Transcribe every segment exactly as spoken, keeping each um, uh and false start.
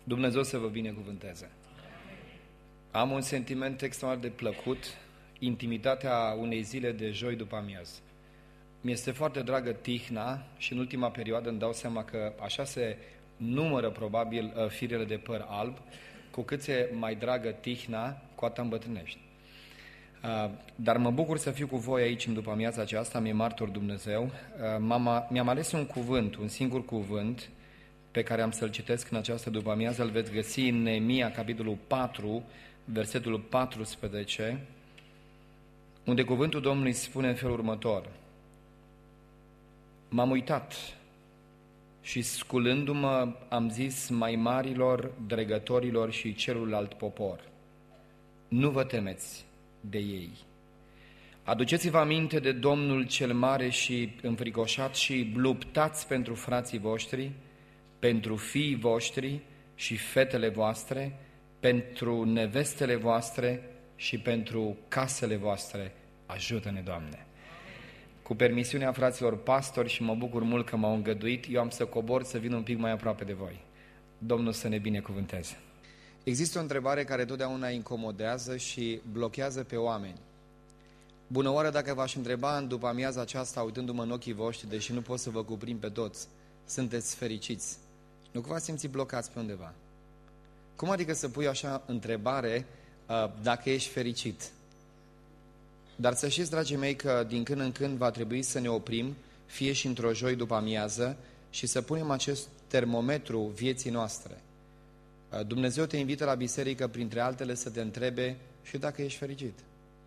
Dumnezeu să vă binecuvânteze. Am un sentiment extraordinar de plăcut, intimitatea unei zile de joi după amiază. Mi-este foarte dragă tihna și în ultima perioadă îmi dau seama că așa se numără probabil firele de păr alb, cu cât se mai dragă tihna, cu atât îmbătrânești. Dar mă bucur să fiu cu voi aici în după amiaza aceasta, mi-e martor Dumnezeu. Mi-am ales un cuvânt, un singur cuvânt, pe care am să-l citesc în această după amiază, îl veți găsi în Neemia, capitolul patru, versetul paisprezece, unde cuvântul Domnului spune în felul următor: M-am uitat și sculându-mă am zis mai marilor, dregătorilor și celălalt popor: nu vă temeți de ei. Aduceți-vă aminte de Domnul cel mare și înfricoșat și luptați pentru frații voștri, pentru fiii voștri și fetele voastre, pentru nevestele voastre și pentru casele voastre. Ajută-ne, Doamne! Cu permisiunea fraților pastori, și mă bucur mult că m-au îngăduit, eu am să cobor să vin un pic mai aproape de voi. Domnul să ne binecuvânteze. Există o întrebare care totdeauna incomodează și blochează pe oameni. Bună oară, dacă v-aș întreba în după amiaza aceasta, uitându-mă în ochii voștri, deși nu pot să vă cuprind pe toți, sunteți fericiți? Nu că v-ați simțit blocați pe undeva? Cum adică să pui așa întrebare uh, dacă ești fericit? Dar să știți, dragii mei, că din când în când va trebui să ne oprim, fie și într-o joi după amiază, și să punem acest termometru vieții noastre. Uh, Dumnezeu te invită la biserică, printre altele, să te întrebe și dacă ești fericit.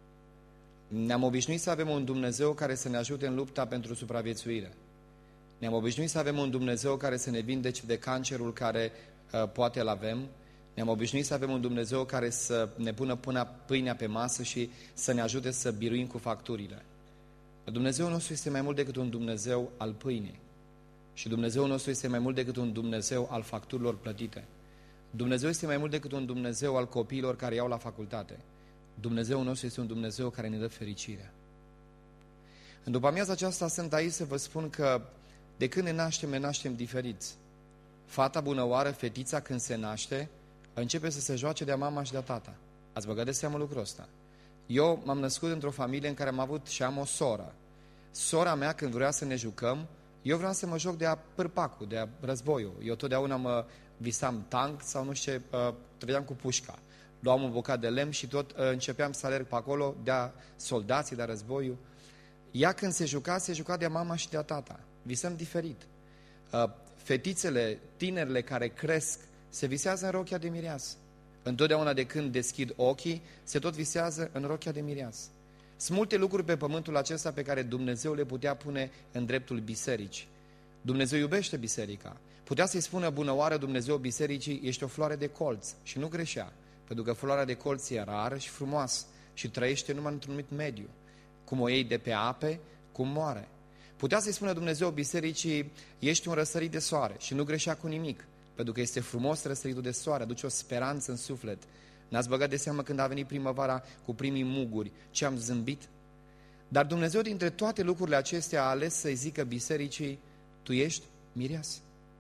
Ne-am obișnuit să avem un Dumnezeu care să ne ajute în lupta pentru supraviețuire. Ne-am obișnuit să avem un Dumnezeu care să ne vindece de cancerul care uh, poate îl avem. Ne-am obișnuit să avem un Dumnezeu care să ne pună până pâinea pe masă și să ne ajute să biruim cu facturile. Dumnezeul nostru este mai mult decât un Dumnezeu al pâinii. Și Dumnezeul nostru este mai mult decât un Dumnezeu al facturilor plătite. Dumnezeu este mai mult decât un Dumnezeu al copiilor care iau la facultate. Dumnezeul nostru este un Dumnezeu care ne dă fericirea. În după amiaza aceasta sunt aici să vă spun că de când ne naștem, ne naștem diferiți. Fata bunăoară, fetița, când se naște, începe să se joace de-a mama și de-a tata. Ați băgat de seamă lucrul ăsta? Eu m-am născut într-o familie în care am avut și am o soră. Sora mea, când vrea să ne jucăm, eu vreau să mă joc de-a pârpacul, de-a războiul. Eu totdeauna mă visam tank sau nu știu ce, uh, trăgeam cu pușca. Luam un bucat de lemn și tot uh, începeam să alerg pe acolo de-a soldații, de-a războiul. Ea când se juca, se juca de-a mama și de-a tata. Visăm diferit. Uh, fetițele, tinerile care cresc, se visează în rochia de mireasă. Întotdeauna de când deschid ochii, se tot visează în rochia de mireasă. Sunt multe lucruri pe pământul acesta pe care Dumnezeu le putea pune în dreptul bisericii. Dumnezeu iubește biserica. Putea să-i spună: bună oară, Dumnezeu bisericii, ești o floare de colț. Și nu greșea, pentru că floarea de colț e rară și frumoasă și trăiește numai într-un anumit mediu. Cum o iei de pe ape, cum moare. Putea să-i spună Dumnezeu bisericii: ești un răsărit de soare, și nu greșea cu nimic, pentru că este frumos răsăritul de soare, aduce o speranță în suflet. N-ați băgat de seamă când a venit primăvara cu primii muguri, ce am zâmbit? Dar Dumnezeu, dintre toate lucrurile acestea, a ales să-i zică bisericii: tu ești mireasă.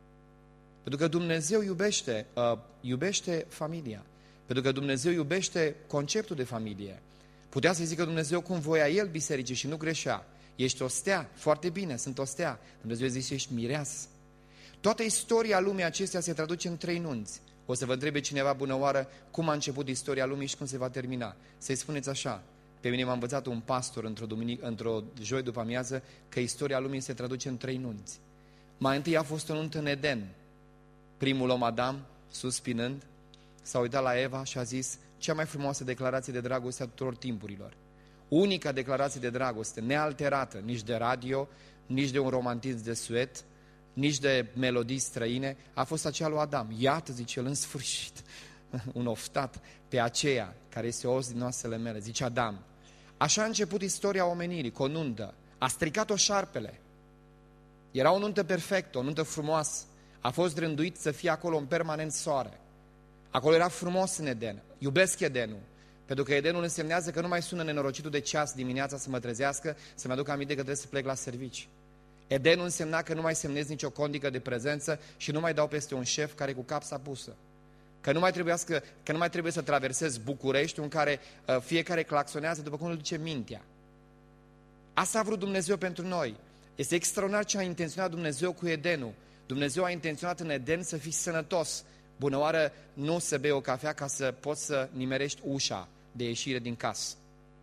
Pentru că Dumnezeu iubește, uh, iubește familia, pentru că Dumnezeu iubește conceptul de familie. Putea să-i zică Dumnezeu cum voia El bisericii și nu greșea. Ești o stea, foarte bine, sunt o stea. Dumnezeu zice: ești mireasă. Toată istoria lumii acestea se traduce în trei nunți. O să vă întrebe cineva: bună oară, cum a început istoria lumii și cum se va termina? Să-i spuneți așa: pe mine m-a învățat un pastor într-o, duminică, într-o joi după amiază că istoria lumii se traduce în trei nunți. Mai întâi a fost o nuntă în Eden. Primul om, Adam, suspinând, s-a uitat la Eva și a zis cea mai frumoasă declarație de dragoste a tuturor timpurilor. Unica declarație de dragoste, nealterată, nici de radio, nici de un romantism de suet, nici de melodii străine, a fost aceea lui Adam. Iată, zice el, în sfârșit, un oftat pe aceea care este os din oasele mele, zice Adam. Așa a început istoria omenirii, cu o nuntă. A stricat-o șarpele. Era o nuntă perfectă, o nuntă frumoasă. A fost rânduit să fie acolo în permanent soare. Acolo era frumos în Eden. Iubesc Edenul. Pentru că Edenul însemnează că nu mai sună nenorocitul de ceas dimineața să mă trezească, să-mi aduc aminte că trebuie să plec la servici. Edenul însemna că nu mai semnez nicio condică de prezență și nu mai dau peste un șef care cu capsa pusă. Că nu mai, trebuiască, că nu mai trebuie să traversezi București, în care uh, fiecare claxonează după cum îl duce mintea. Asta a vrut Dumnezeu pentru noi. Este extraordinar ce a intenționat Dumnezeu cu Edenul. Dumnezeu a intenționat în Eden să fii sănătos. Bună oară, nu să bei o cafea ca să poți să nimerești ușa de ieșire din casă.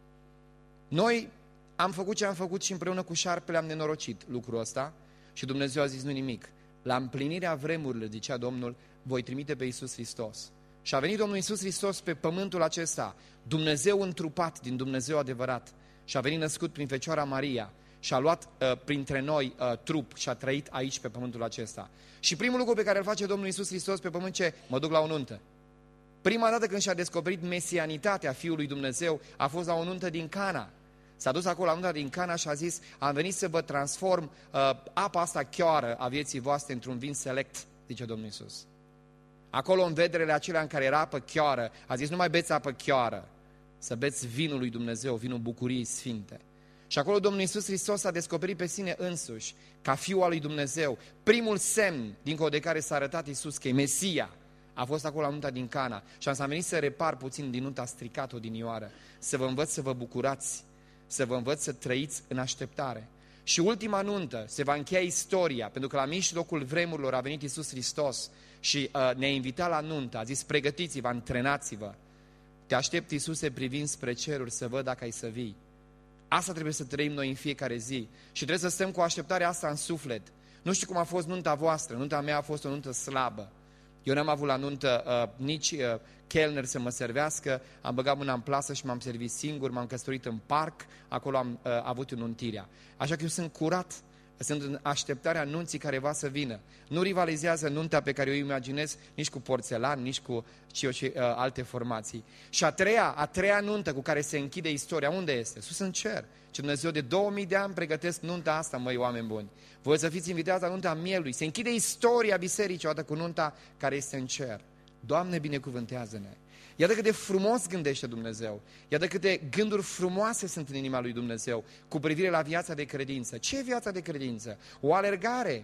Noi am făcut ce am făcut și împreună cu șarpele am nenorocit lucrul ăsta și Dumnezeu a zis nu nimic. La împlinirea vremurilor, zicea Domnul, voi trimite pe Iisus Hristos. Și a venit Domnul Iisus Hristos pe pământul acesta, Dumnezeu întrupat din Dumnezeu adevărat. Și a venit născut prin Fecioara Maria și a luat uh, printre noi uh, trup și a trăit aici pe pământul acesta. Și primul lucru pe care îl face Domnul Iisus Hristos pe pământ, ce? Mă duc la o nuntă. Prima dată când și-a descoperit mesianitatea Fiului Dumnezeu a fost la o nuntă din Cana. S-a dus acolo la nunta din Cana și a zis, am venit să vă transform uh, apa asta chioară a vieții voastre într-un vin select, zice Domnul Iisus. Acolo în vederele acelea în care era apă chioară, a zis, nu mai beți apă chioară, să beți vinul lui Dumnezeu, vinul bucuriei sfinte. Și acolo Domnul Iisus Hristos a descoperit pe sine însuși, ca Fiul al lui Dumnezeu. Primul semn, dincolo de care s-a arătat Iisus, că e Mesia, a fost acolo la nunta din Cana. Și am să venit să repar puțin din nunta stricat odinioară, să vă învăț să vă bucurați, să vă învăț să trăiți în așteptare. Și ultima nuntă, se va încheia istoria, pentru că la mijlocul vremurilor a venit Iisus Hristos și uh, ne-a invitat la nuntă, a zis, pregătiți-vă, antrenați-vă. Te aștept, Iisuse, privind spre ceruri, să văd dacă ai să vii. Asta trebuie să trăim noi în fiecare zi și trebuie să stăm cu așteptarea asta în suflet. Nu știu cum a fost nunta voastră, nunta mea a fost o nuntă slabă. Eu n-am avut la nuntă uh, nici uh, chelner să mă servească, am băgat mâna în plasă și m-am servit singur, m-am căsătorit în parc, acolo am uh, avut nuntirea. Așa că eu sunt curat, sunt în așteptarea nunții care va să vină. Nu rivalizează nunta pe care eu imaginez nici cu porțelan, nici cu și și, uh, alte formații. Și a treia, a treia nuntă cu care se închide istoria, unde este? Sus în cer. Și Dumnezeu de două mii de ani pregătesc nunta asta, măi, oameni buni. Voi să fiți invitați la nunta mielului. Se închide istoria bisericii odată cu nunta care este în cer. Doamne, binecuvântează-ne! Iată cât de frumos gândește Dumnezeu. Iată câte gânduri frumoase sunt în inima lui Dumnezeu cu privire la viața de credință. Ce e viața de credință? O alergare.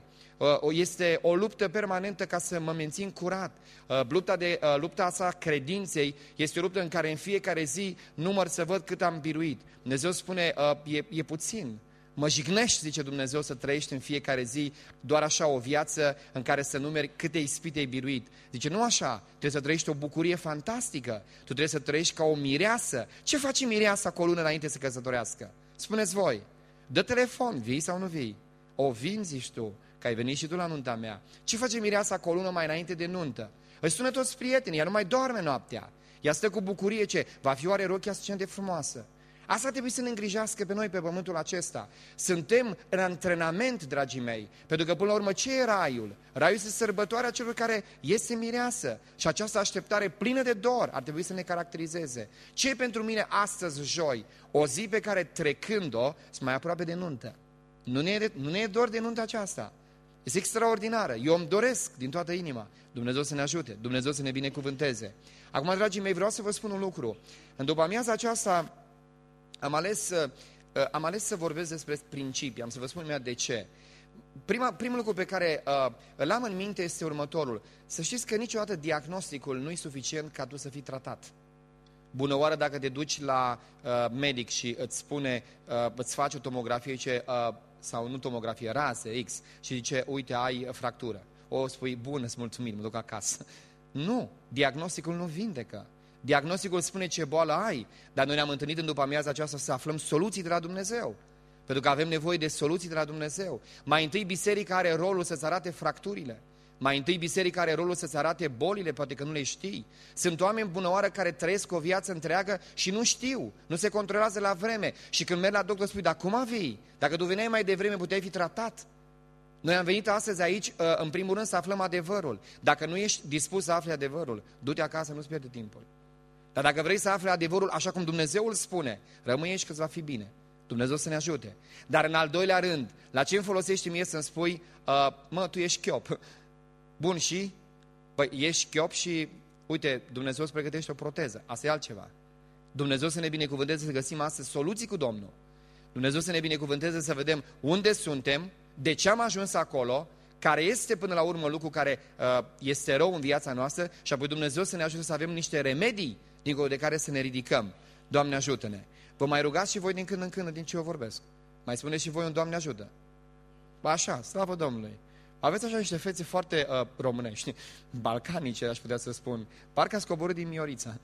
Este o luptă permanentă ca să mă mențin curat. Lupta, de, lupta asta credinței este o luptă în care în fiecare zi număr să văd cât am biruit. Dumnezeu spune, e, e puțin. Mă jignești, zice Dumnezeu, să trăiești în fiecare zi doar așa o viață în care să numeri câte ispite ai biruit. Zice, nu așa, trebuie să trăiești o bucurie fantastică, tu trebuie să trăiești ca o mireasă. Ce face mireasa cu o lună înainte să căsătorească? Spuneți voi, dă telefon, vii sau nu vii? O vin, zici tu, că ai venit și tu la nunta mea. Ce face mireasa cu o lună mai înainte de nuntă? Îi sună toți prietenii, ea nu mai doarme noaptea. Ea stă cu bucurie, ce? Va fi oare rochia suficient de frumoasă? Asta trebuie să ne îngrijească pe noi pe pământul acesta. Suntem în antrenament, dragii mei, pentru că până la urmă ce e raiul? Raiul este sărbătoarea celor care este mireasă și această așteptare plină de dor ar trebui să ne caracterizeze. Ce e pentru mine astăzi, joi? O zi pe care trecând-o sunt mai aproape de nuntă. Nu ne, e, nu ne e dor de nunta aceasta. Este extraordinară. Eu îmi doresc din toată inima. Dumnezeu să ne ajute, Dumnezeu să ne binecuvânteze. Acum, dragii mei, vreau să vă spun un lucru. În după amiaza aceasta Am ales, am ales să vorbesc despre principii, am să vă spun imediat de ce. Prima, primul lucru pe care uh, îl am în minte este următorul. Să știți că niciodată diagnosticul nu e suficient ca tu să fii tratat. Bună oară dacă te duci la uh, medic și îți spune, uh, îți face o tomografie, zice, uh, sau nu tomografie, raze X, și zice, uite, ai fractură. O spui, bună, îți mulțumim, mă duc acasă. Nu, diagnosticul nu vindecă. Diagnosticul spune ce boală ai, dar noi ne-am întâlnit în după amiaza aceasta să aflăm soluții de la Dumnezeu. Pentru că avem nevoie de soluții de la Dumnezeu. Mai întâi biserica are rolul să-ți arate fracturile. Mai întâi biserica are rolul să-ți arate bolile, poate că nu le știi. Sunt oameni bunăoară care trăiesc o viață întreagă și nu știu, nu se controlează la vreme. Și când merg la doctor spui, dar cum vii? Dacă tu veneai mai devreme, puteai fi tratat. Noi am venit astăzi aici, în primul rând, să aflăm adevărul. Dacă nu ești dispus să afli adevărul, du-te acasă, nu-ți pierde timpul. Dar dacă vrei să afli adevărul așa cum Dumnezeu îl spune, rămâi aici că îți va fi bine. Dumnezeu să ne ajute. Dar în al doilea rând, la ce îmi folosești mie să-mi spui, uh, mă, tu ești chiop. Bun, și? Păi ești chiop și, uite, Dumnezeu îți pregătește o proteză. Asta e altceva. Dumnezeu să ne binecuvânteze să găsim astăzi soluții cu Domnul. Dumnezeu să ne binecuvânteze să vedem unde suntem, de ce am ajuns acolo, care este până la urmă lucru care uh, este rău în viața noastră și apoi Dumnezeu să ne ajute să avem niște remedii dincolo de care să ne ridicăm. Doamne ajută-ne! Vă mai rugați și voi din când în când din ce eu vorbesc. Mai spuneți și voi un Doamne ajută. Ba așa, slavă Domnului! Aveți așa niște fețe foarte uh, românești, balcanice, aș putea să spun. Parcă ați coborât din Miorița.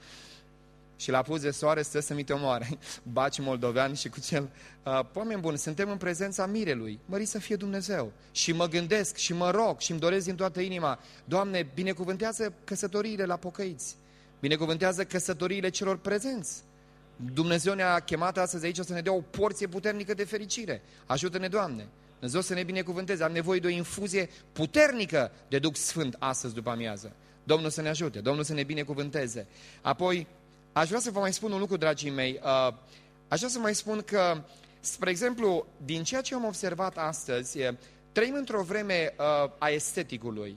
Și la pus de soare stă să mi te omoare. Baci moldovean și cu cel... Uh, oameni buni, suntem în prezența mirelui. Mărit să fie Dumnezeu. Și mă gândesc și mă rog și îmi doresc din toată inima. Doamne, binecuvântează căsătoriile la pocăiți. Binecuvântează căsătoriile celor prezenți. Dumnezeu ne-a chemat astăzi aici să ne dea o porție puternică de fericire. Ajută-ne, Doamne! Dumnezeu să ne binecuvânteze. Am nevoie de o infuzie puternică de Duh Sfânt astăzi după amiază. Domnul să ne ajute, Domnul să ne binecuvânteze. Apoi, aș vrea să vă mai spun un lucru, dragii mei. Aș vrea să mai spun că, spre exemplu, din ceea ce am observat astăzi, trăim într-o vreme a esteticului.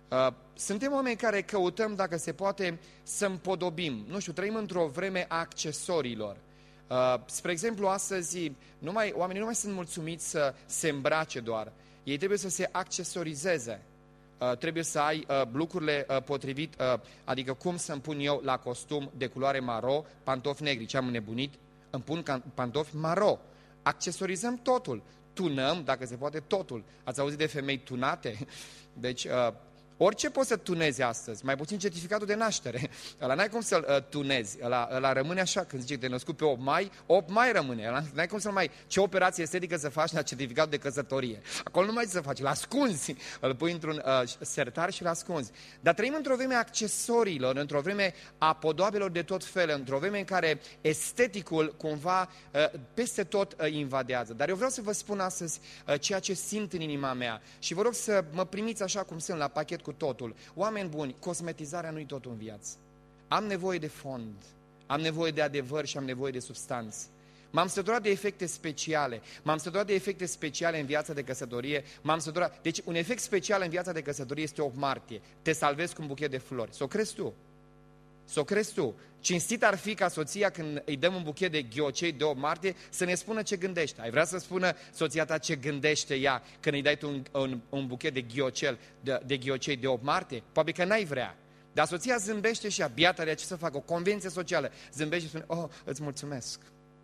Suntem oameni care căutăm, dacă se poate, să împodobim. Nu știu, trăim într-o vreme a accesoriilor. Uh, spre exemplu, astăzi nu mai, oamenii nu mai sunt mulțumiți să se îmbrace doar. Ei trebuie să se accesorizeze. Uh, trebuie să ai uh, lucrurile uh, potrivit, uh, adică cum să-mi pun eu la costum de culoare maro, pantofi negri. Ce am înnebunit? Îmi pun pantofi maro. Accesorizăm totul. Tunăm, dacă se poate, totul. Ați auzit de femei tunate? Deci... Uh, Orice poți să tunezi astăzi, mai puțin certificatul de naștere. Ăla n-ai cum să-l uh, tunezi, ăla, ăla rămâne așa, când zice că te născut pe opt mai, opt mai rămâne. Ăla, n-ai cum să-l mai... Ce operație estetică să faci la certificatul de căsătorie? Acolo nu mai ce să faci, îl ascunzi, îl pui într-un uh, sertar și îl ascunzi. Dar trăim într-o vreme a accesoriilor, într-o vreme a podoabelor de tot fel, într-o vreme în care esteticul cumva uh, peste tot uh, invadează. Dar eu vreau să vă spun astăzi uh, ceea ce simt în inima mea și vă rog să mă primiți așa cum sunt, la pachet cu totul. Oameni buni, cosmetizarea nu-i totul în viață. Am nevoie de fond, am nevoie de adevăr și am nevoie de substanță. M-am săturat de efecte speciale, m-am săturat de efecte speciale în viața de căsătorie, m-am săturat... Deci un efect special în viața de căsătorie este opt martie. Te salvezi cu un buchet de flori. S-o crezi tu? S-o crezi tu? Cinstit ar fi ca soția, când îi dăm un buchet de ghiocei de opt martie, să ne spună ce gândește. Ai vrea să spună soția ta ce gândește ea când îi dai tu un, un, un buchet de ghiocel, de, de ghiocei de opt martie? Poate că n-ai vrea. Dar soția zâmbește și ea, biatarea, ce să facă? O convenție socială. Zâmbește și spune, oh, îți mulțumesc.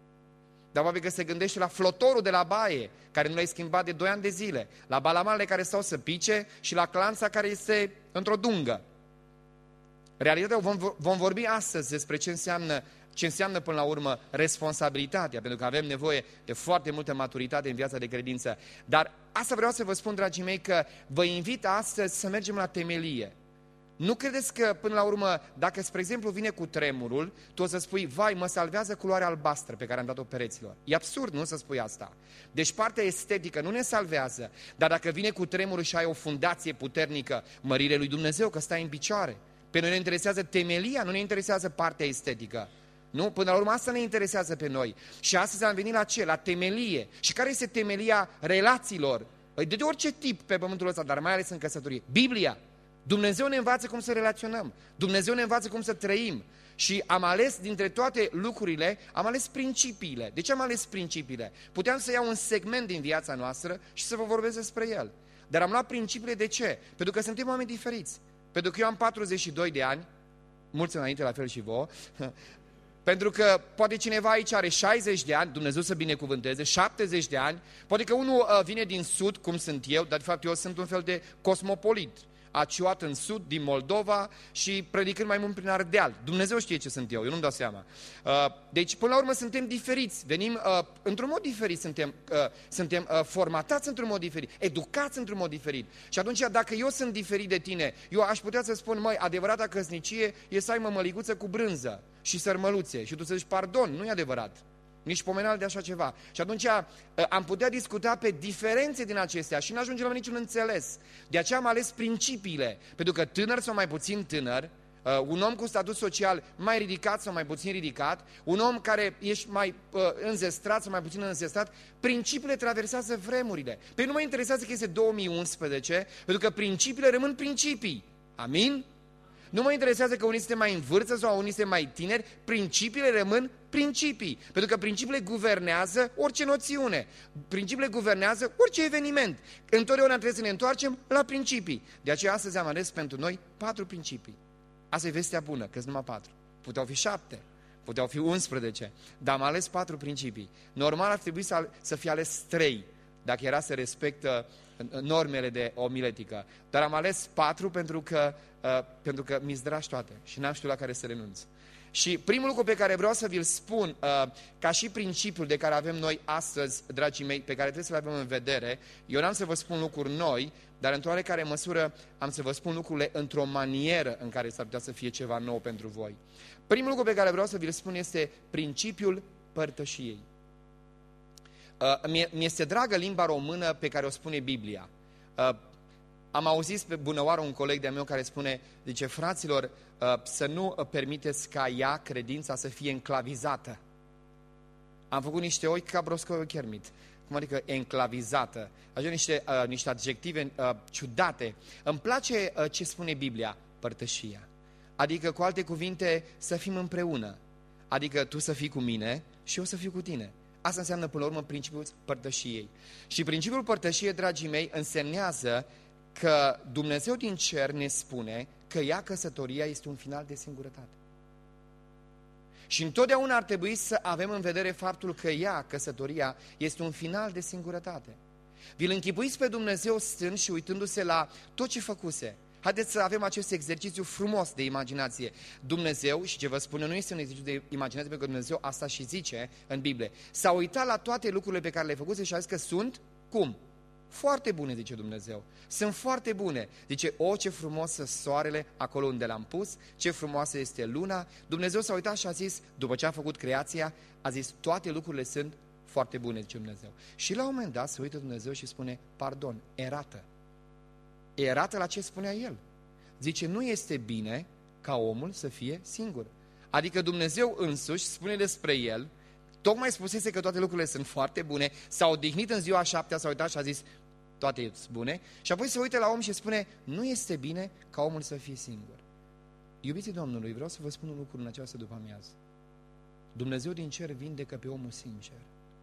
Dar poate că se gândește la flotorul de la baie, care nu l-ai schimbat de doi ani de zile, la balamanele care stau să pice și la clanța care este într-o dungă. Realitatea, vom, vom vorbi astăzi despre ce înseamnă, ce înseamnă până la urmă responsabilitatea, pentru că avem nevoie de foarte multă maturitate în viața de credință. Dar asta vreau să vă spun, dragii mei, că vă invit astăzi să mergem la temelie. Nu credeți că, până la urmă, dacă, spre exemplu, vine cu tremurul, tu o să spui, vai, mă salvează culoarea albastră pe care am dat-o pereților. E absurd, nu să spui asta. Deci partea estetică nu ne salvează, dar dacă vine cu tremurul și ai o fundație puternică, mărire lui Dumnezeu, că stai în picioare. Pe noi ne interesează temelia, nu ne interesează partea estetică. Nu? Până la urmă asta ne interesează pe noi. Și astăzi am venit la ce? La temelie. Și care este temelia relațiilor? De orice tip pe pământul ăsta, dar mai ales în căsătorie. Biblia. Dumnezeu ne învață cum să relaționăm. Dumnezeu ne învață cum să trăim. Și am ales dintre toate lucrurile, am ales principiile. De ce am ales principiile? Puteam să iau un segment din viața noastră și să vă vorbesc despre el. Dar am luat principiile de ce? Pentru că suntem oameni diferiți. Pentru că eu am patruzeci și doi de ani, mulți înainte, la fel și vouă, pentru că poate cineva aici are șaizeci de ani, Dumnezeu să binecuvânteze, șaptezeci de ani, poate că unul uh, vine din sud, cum sunt eu, dar de fapt eu sunt un fel de cosmopolit. A ciuat în sud, din Moldova și predicând mai mult prin Ardeal. Dumnezeu știe ce sunt eu, eu nu-mi dau seama. Deci, până la urmă, suntem diferiți. Venim într-un mod diferit, suntem, suntem formatați într-un mod diferit, educați într-un mod diferit. Și atunci, dacă eu sunt diferit de tine, eu aș putea să spun, măi, adevărata căsnicie e să ai mămăliguță cu brânză și sărmăluțe. Și tu să zici, pardon, nu e adevărat. Nici pomenal de așa ceva. Și atunci am putea discuta pe diferențe din acestea și nu ajungem la niciun înțeles. De aceea am ales principiile. Pentru că tânăr sau mai puțin tânăr, un om cu statut social mai ridicat sau mai puțin ridicat, un om care ești mai înzestrat sau mai puțin înzestrat, principiile traversează vremurile. Pe nu mă interesează că este două mii unsprezece, pentru că principiile rămân principii. Amin? Nu mă interesează că unii suntem mai în vârstă sau unii suntem mai tineri, principiile rămân principii. Pentru că principiile guvernează orice noțiune, principiile guvernează orice eveniment. Întotdeauna trebuie să ne întoarcem la principii. De aceea astăzi am ales pentru noi patru principii. Asta e vestea bună, că sunt numai patru. Puteau fi șapte, puteau fi unsprezece, dar am ales patru principii. Normal ar trebui să, să fie ales trei, dacă era să respectă normele de omiletică. Dar am ales patru pentru că, uh, pentru că mi-s dragi toate și n-am știut la care să renunț. Și primul lucru pe care vreau să vi-l spun, uh, ca și principiul de care avem noi astăzi, dragii mei, pe care trebuie să le avem în vedere, eu n-am să vă spun lucruri noi, dar într-o oarecare măsură am să vă spun lucrurile într-o manieră în care s-ar putea să fie ceva nou pentru voi. Primul lucru pe care vreau să vi-l spun este principiul părtășiei. Uh, mi-este dragă limba română pe care o spune Biblia. Uh, am auzit pe bunăoară un coleg de-a meu care spune, zice, fraților, uh, să nu permiteți ca ea, credința, să fie enclavizată. Am făcut niște ochi ca broscoi chermit. Cum adică enclavizată? Așa niște, uh, niște adjective uh, ciudate. Îmi place uh, ce spune Biblia, părtășia. Adică, cu alte cuvinte, să fim împreună. Adică tu să fii cu mine și eu să fiu cu tine. Asta înseamnă, până la urmă, principiul părtășiei. Și principiul părtășiei, dragii mei, însemnează că Dumnezeu din cer ne spune că ea, căsătoria, este un final de singurătate. Și întotdeauna ar trebui să avem în vedere faptul că ea, căsătoria, este un final de singurătate. Vi-l închipuiți pe Dumnezeu stând și uitându-se la tot ce făcuse. Haideți să avem acest exercițiu frumos de imaginație. Dumnezeu, și ce vă spun eu, nu este un exercițiu de imaginație, pentru că Dumnezeu asta și zice în Biblie. S-a uitat la toate lucrurile pe care le-a făcut și a zis că sunt, cum? Foarte bune, zice Dumnezeu. Sunt foarte bune. Zice, o, ce frumos soarele acolo unde l-am pus, ce frumoasă este luna. Dumnezeu s-a uitat și a zis, după ce a făcut creația, a zis, toate lucrurile sunt foarte bune, zice Dumnezeu. Și la un moment dat se uită Dumnezeu și spune, pardon, erată. Erată la ce spunea El. Zice, nu este bine ca omul să fie singur. Adică Dumnezeu însuși spune despre El, tocmai spusese că toate lucrurile sunt foarte bune, s-a odihnit în ziua a șaptea, s-a uitat și a zis, toate sunt bune, și apoi se uită la om și spune, nu este bine ca omul să fie singur. Iubiții Domnului, vreau să vă spun un lucru în această după-amiază. Dumnezeu din cer vindecă pe omul sincer.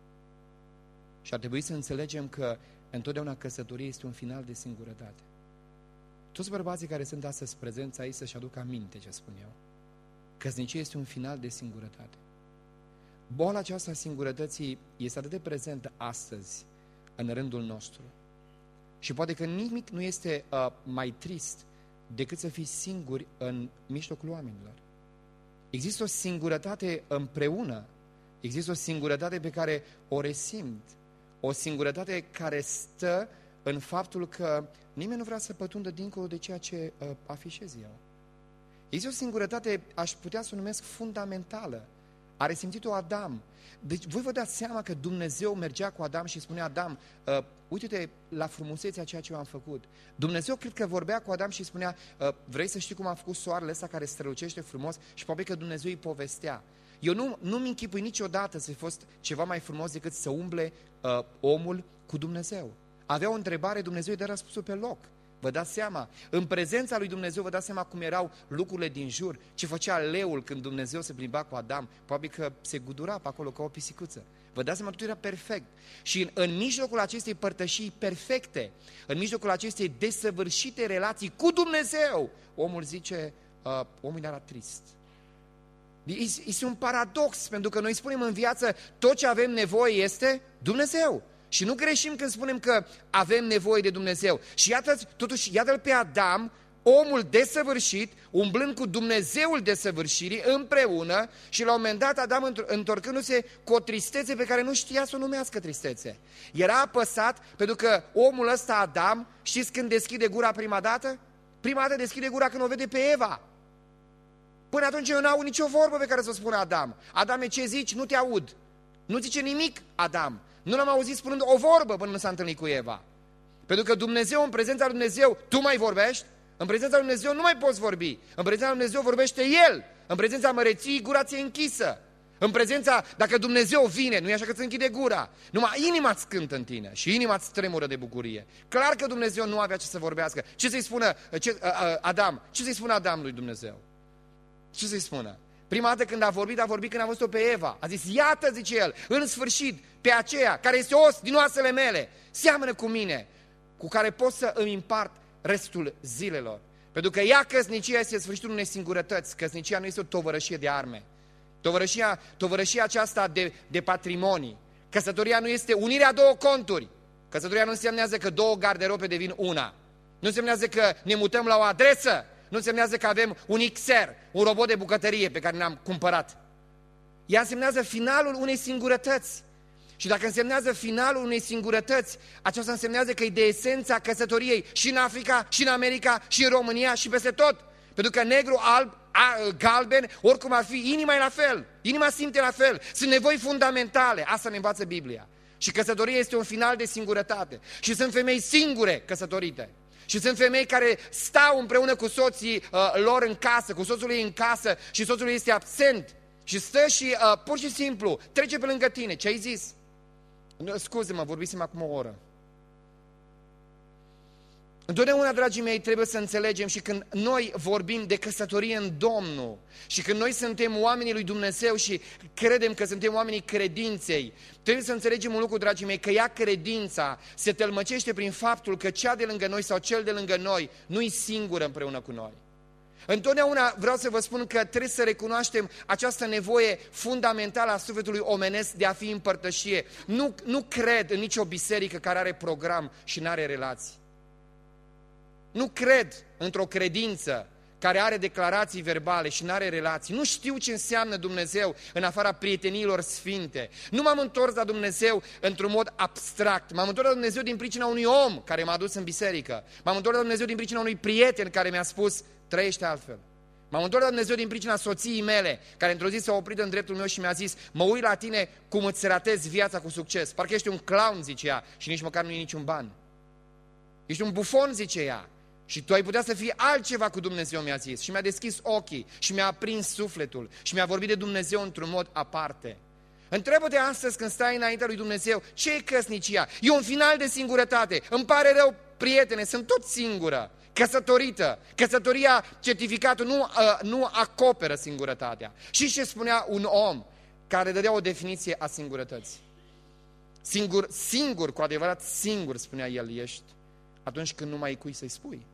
Și ar trebui să înțelegem că întotdeauna căsătoria este un final de singurătate. Toți bărbații care sunt astăzi prezenți aici să-și aducă aminte ce spun eu. Căsnicia este un final de singurătate. Boala aceasta a singurătății este atât de prezentă astăzi în rândul nostru. Și poate că nimic nu este uh, mai trist decât să fii singuri în mijlocul oamenilor. Există o singurătate împreună, există o singurătate pe care o resimt, o singurătate care stă în faptul că nimeni nu vrea să pătundă dincolo de ceea ce uh, afișez eu. Există o singurătate, aș putea să o numesc fundamentală. A resimțit-o Adam. Deci voi vă dați seama că Dumnezeu mergea cu Adam și spunea, Adam, uh, uite-te la frumusețea ceea ce eu am făcut. Dumnezeu cred că vorbea cu Adam și spunea, uh, vrei să știi cum am făcut soarele ăsta care strălucește frumos? Și probabil că Dumnezeu îi povestea. Eu nu, nu-mi închipui niciodată să fi fost ceva mai frumos decât să umble uh, omul cu Dumnezeu. Avea o întrebare, Dumnezeu îi dă răspunsul pe loc. Vă dați seama? În prezența lui Dumnezeu vă dați seama cum erau lucrurile din jur, ce făcea leul când Dumnezeu se plimba cu Adam, probabil că se gudura pe acolo ca o pisicuță. Vă dați seama, totul era perfect. Și în, în mijlocul acestei părtășii perfecte, în mijlocul acestei desăvârșite relații cu Dumnezeu, omul zice, uh, omul era trist. Este un paradox, pentru că noi spunem în viață, tot ce avem nevoie este Dumnezeu. Și nu greșim când spunem că avem nevoie de Dumnezeu. Și iată, totuși, iată-l pe Adam, omul desăvârșit, umblând cu Dumnezeul desăvârșirii împreună, și la un moment dat Adam, întorcându-se cu o tristețe pe care nu știa să o numească tristețe. Era apăsat pentru că omul ăsta, Adam, știți când deschide gura prima dată? Prima dată deschide gura când o vede pe Eva. Până atunci eu n-au nicio vorbă pe care să o spună Adam. Adame, ce zici? Nu te aud. Nu zice nimic, Adam. Nu l-am auzit spunând o vorbă până nu s-a întâlnit cu Eva. Pentru că Dumnezeu, în prezența lui Dumnezeu, tu mai vorbești? În prezența lui Dumnezeu nu mai poți vorbi. În prezența lui Dumnezeu vorbește El. În prezența măreției, gura ți-e închisă. În prezența, dacă Dumnezeu vine, nu e așa că îți închide gura. Numai inima îți cântă în tine și inima îți tremură de bucurie. Clar că Dumnezeu nu avea ce să vorbească. Ce să-i spună ce, a, a, Adam? Ce să-i spună Adam lui Dumnezeu? Ce să-i spună? Prima dată când a vorbit, a vorbit când a văzut-o pe Eva. A zis, iată, zice el, în sfârșit, pe aceea care este os din oasele mele, seamănă cu mine, cu care pot să îmi împart restul zilelor. Pentru că ea, căsnicia, este sfârșitul unei singurătăți. Căsnicia nu este o tovărășie de arme. Tovărășia, tovărășia aceasta de, de patrimonii. Căsătoria nu este unirea două conturi. Căsătoria nu însemnează că două garderobe devin una. Nu însemnează că ne mutăm la o adresă. Nu însemnează că avem un X R, un robot de bucătărie pe care ne-am cumpărat. Ea însemnează finalul unei singurătăți. Și dacă însemnează finalul unei singurătăți, aceasta însemnează că e de esența căsătoriei și în Africa, și în America, și în România, și peste tot. Pentru că negru, alb, a, galben, oricum ar fi, inima e la fel. Inima simte la fel. Sunt nevoi fundamentale. Asta ne învață Biblia. Și căsătoria este un final de singurătate. Și sunt femei singure căsătorite. Și sunt femei care stau împreună cu soții uh, lor în casă, cu soțul ei în casă și soțul ei este absent. Și stă și uh, pur și simplu trece pe lângă tine. Ce ai zis? Scuze-mă, vorbisem acum o oră. Întotdeauna, dragii mei, trebuie să înțelegem și când noi vorbim de căsătorie în Domnul și când noi suntem oamenii lui Dumnezeu și credem că suntem oamenii credinței, trebuie să înțelegem un lucru, dragii mei, că ea, credința, se tălmăcește prin faptul că cea de lângă noi sau cel de lângă noi nu-i singură împreună cu noi. Întotdeauna vreau să vă spun că trebuie să recunoaștem această nevoie fundamentală a sufletului omenesc de a fi în părtășie. Nu, nu cred în nicio biserică care are program și nu are relații. Nu cred într-o credință care are declarații verbale și nu are relații. Nu știu ce înseamnă Dumnezeu în afara prieteniilor sfinte. Nu m-am întors la Dumnezeu într-un mod abstract. M-am întors la Dumnezeu din pricina unui om care m-a dus în biserică. M-am întors la Dumnezeu din pricina unui prieten care mi-a spus, trăiește altfel. M-am întors la Dumnezeu din pricina soției mele, care într-o zi s-a oprit în dreptul meu și mi-a zis, mă uit la tine cum îți ratezi viața cu succes. Parcă ești un clown, zice ea, și nici măcar nu e niciun ban. Ești un bufon, zice ea. Și tu ai putea să fii altceva cu Dumnezeu, mi-a zis. Și mi-a deschis ochii și mi-a aprins sufletul și mi-a vorbit de Dumnezeu într-un mod aparte. Întreabă-te astăzi când stai înaintea lui Dumnezeu, ce e căsnicia? E un final de singurătate. Îmi pare rău, prietene, sunt tot singură, căsătorită. Căsătoria, certificatul, nu, uh, nu acoperă singurătatea. Și ce spunea un om care dădea o definiție a singurătății? Singur, singur, cu adevărat singur, spunea el, ești atunci când nu mai ai cui să-i spui.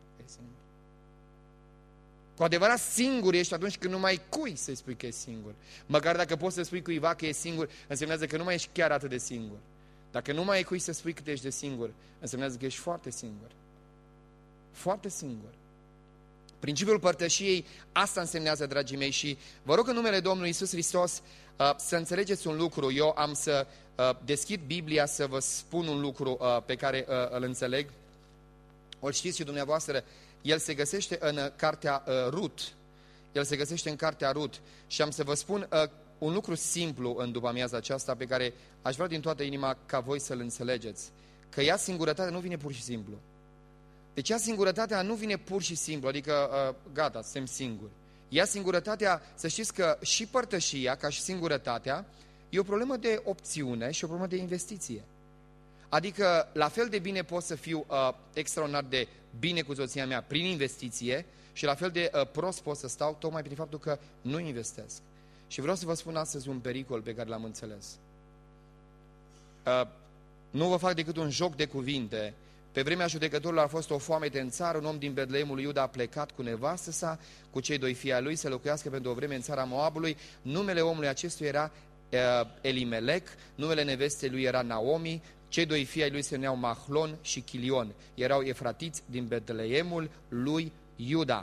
Cu adevărat singur ești atunci când nu mai ai cui să-i spui că e singur. Măcar dacă poți să spui cuiva că e singur, însemnează că nu mai ești chiar atât de singur. Dacă nu mai ai cui să spui cât ești de singur, însemnează că ești foarte singur. Foarte singur. Principiul părtășiei, asta însemnează, dragii mei, și vă rog în numele Domnului Iisus Hristos uh, să înțelegeți un lucru. Eu am să uh, deschid Biblia să vă spun un lucru uh, pe care uh, îl înțeleg. O știți și dumneavoastră, el se găsește în cartea uh, Rut. El se găsește în cartea Rut. Și am să vă spun uh, un lucru simplu în după amiaza aceasta pe care aș vrea din toată inima ca voi să-l înțelegeți. Că ea, singurătatea, nu vine pur și simplu. Deci ea, singurătatea, nu vine pur și simplu, adică uh, gata, suntem singuri. Ea, singurătatea, să știți că și părtășia, ca și singurătatea, e o problemă de opțiune și o problemă de investiție. Adică, la fel de bine pot să fiu uh, extraordinar de bine cu soția mea prin investiție și la fel de uh, prost pot să stau tocmai prin faptul că nu investesc. Și vreau să vă spun astăzi un pericol pe care l-am înțeles. Uh, nu vă fac decât un joc de cuvinte. Pe vremea judecătorilor a fost o foamete în țară, un om din Betleemul lui Iuda a plecat cu nevastă sa, cu cei doi fii ai lui, să locuiască pentru o vreme în țara Moabului. Numele omului acestuia era uh, Elimelec, numele nevestei lui era Naomi. Cei doi fii ai lui se numeau Mahlon și Chilion. Erau efratiți din Betleemul lui Iuda.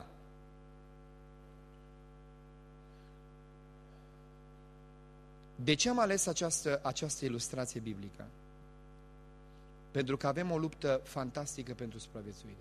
De ce am ales această, această ilustrație biblică? Pentru că avem o luptă fantastică pentru supraviețuire.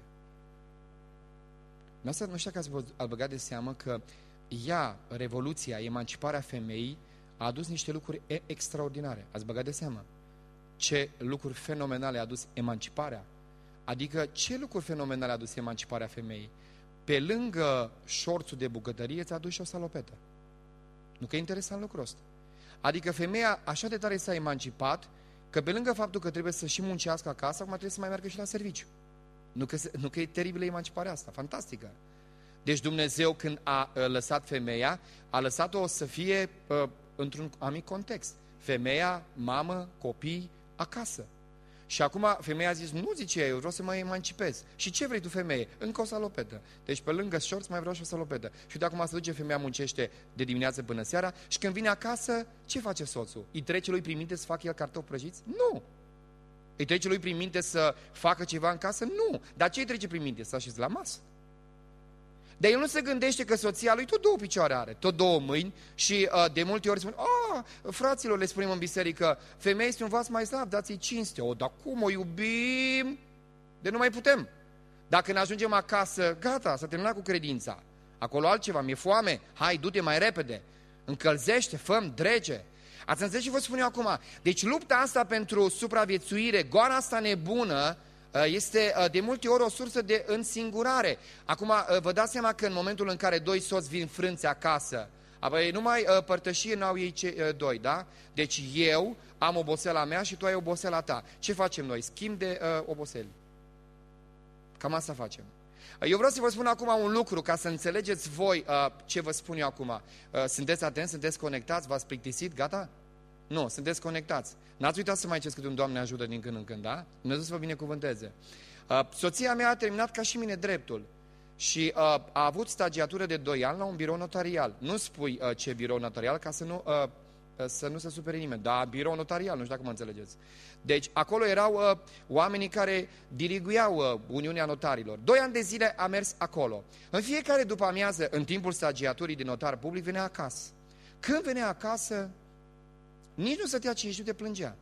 Nu știu că ați băgat de seamă că ea, revoluția, emanciparea femeii, a adus niște lucruri extraordinare. Ați băgat de seamă? Ce lucruri fenomenale a adus emanciparea. Adică ce lucruri fenomenale a adus emanciparea femeii? Pe lângă șorțul de bucătărie ți-a adus și o salopetă. Nu că e interesant lucrul ăsta. Adică femeia așa de tare s-a emancipat, că pe lângă faptul că trebuie să și muncească acasă, acum trebuie să mai meargă și la serviciu. Nu că, nu că e teribilă emanciparea asta, fantastică. Deci Dumnezeu, când a lăsat femeia, a lăsat-o să fie uh, într-un anumit context. Femeia, mamă, copii, acasă. Și acum femeia a zis, nu zice eu, vreau să mă emancipez. Și ce vrei tu, femeie? Încă o salopetă. Deci pe lângă shorts mai vreau și o salopetă. Și de acum se duce, femeia muncește de dimineață până seara și când vine acasă, ce face soțul? Îi trece lui prin minte să facă el cartofi prăjiți? Nu! Îi trece lui prin minte să facă ceva în casă? Nu! Dar ce îi trece prin minte? Să așeze la masă. Dar el nu se gândește că soția lui tot două picioare are, tot două mâini și uh, de multe ori spune, ah, fraților, le spunem în biserică, femeia este un vas mai slab, dați-i cinste. O, dar cum o iubim? De nu mai putem. Dacă ne ajungem acasă, gata, s-a terminat cu credința. Acolo altceva, mi-e foame, hai, du-te mai repede, încălzește, fă-mi, drege. Ați înțeles ce vă spun eu acum? Deci lupta asta pentru supraviețuire, goana asta nebună, este de multe ori o sursă de însingurare. Acum vă dați seama că în momentul în care doi soți vin frânți acasă, apoi numai părtășie n-au ei ce, doi, da? Deci eu am oboseala mea și tu ai oboseala ta. Ce facem noi? Schimb de uh, oboseli. Cam asta facem. Eu vreau să vă spun acum un lucru, ca să înțelegeți voi uh, ce vă spun eu acum. Uh, sunteți atenți, sunteți conectați, v-ați plictisit, gata? Nu, sunteți conectați. N-ați uitat să mai ceți câte un Doamne ajută din când în când, da? Dumnezeu să vă binecuvânteze. Uh, soția mea a terminat ca și mine dreptul și uh, a avut stagiatură de doi ani la un birou notarial. Nu spui uh, ce birou notarial ca să nu, uh, să nu se supere nimeni. Da, birou notarial, nu știu dacă mă înțelegeți. Deci acolo erau uh, oamenii care diriguiau uh, Uniunea Notarilor. Doi ani de zile a mers acolo. În fiecare după amiază, în timpul stagiaturii de notar public, venea acasă. Când venea acasă, nici nu stătea cinci minute, plângea.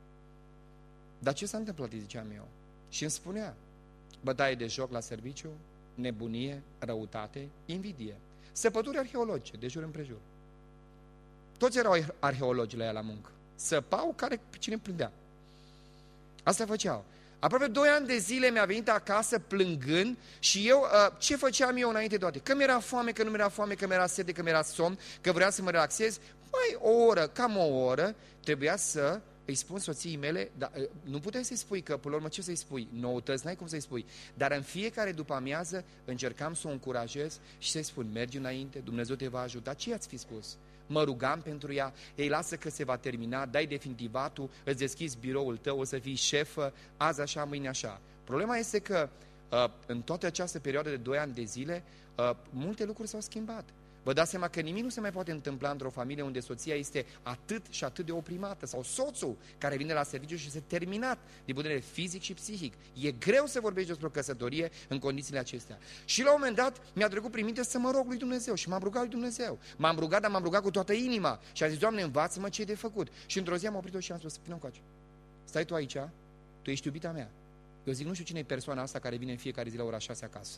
Dar ce s-a întâmplat, ziceam eu? Și îmi spunea, bătaie de joc la serviciu, nebunie, răutate, invidie. Săpături arheologice, de jur împrejur. Toți erau arheologi la ea la muncă. Săpau care cine plângea. Asta făceau. Aproape doi ani de zile mi-a venit acasă plângând și eu, ce făceam eu înainte de toate? Că mi-era foame, că nu mi-era foame, că mi-era sete, că mi-era somn, că vreau să mă relaxez. Mai o oră, cam o oră, trebuia să îi spun soției mele, dar nu puteai să-i spui, că până la urmă ce să-i spui? Noutăți, n-ai cum să-i spui. Dar în fiecare după amiază încercam să o încurajez și să-i spun, mergi înainte, Dumnezeu te va ajuta. Ce i-ați fi spus? Mă rugam pentru ea, ei lasă că se va termina, dai definitivatul, îți deschizi biroul tău, o să fii șefă, azi așa, mâine așa. Problema este că în toată această perioadă de doi ani de zile, multe lucruri s-au schimbat. Vă dați seama că nimic nu se mai poate întâmpla într-o familie unde soția este atât și atât de oprimată, sau soțul care vine la serviciu și este terminat din punct de vedere fizic și psihic. E greu să vorbești despre o căsătorie în condițiile acestea. Și la un moment dat mi-a trecut prin minte să mă rog lui Dumnezeu și m-am rugat lui Dumnezeu. M-am rugat, dar m-am rugat cu toată inima și am zis, Doamne, învață-mă ce e de făcut. Și într-o zi am oprit-o și am spus, vină încoace, stai tu aici, tu ești iubita mea. Eu zic, nu știu cine e persoana asta care vine în fiecare zi la ora șase acasă.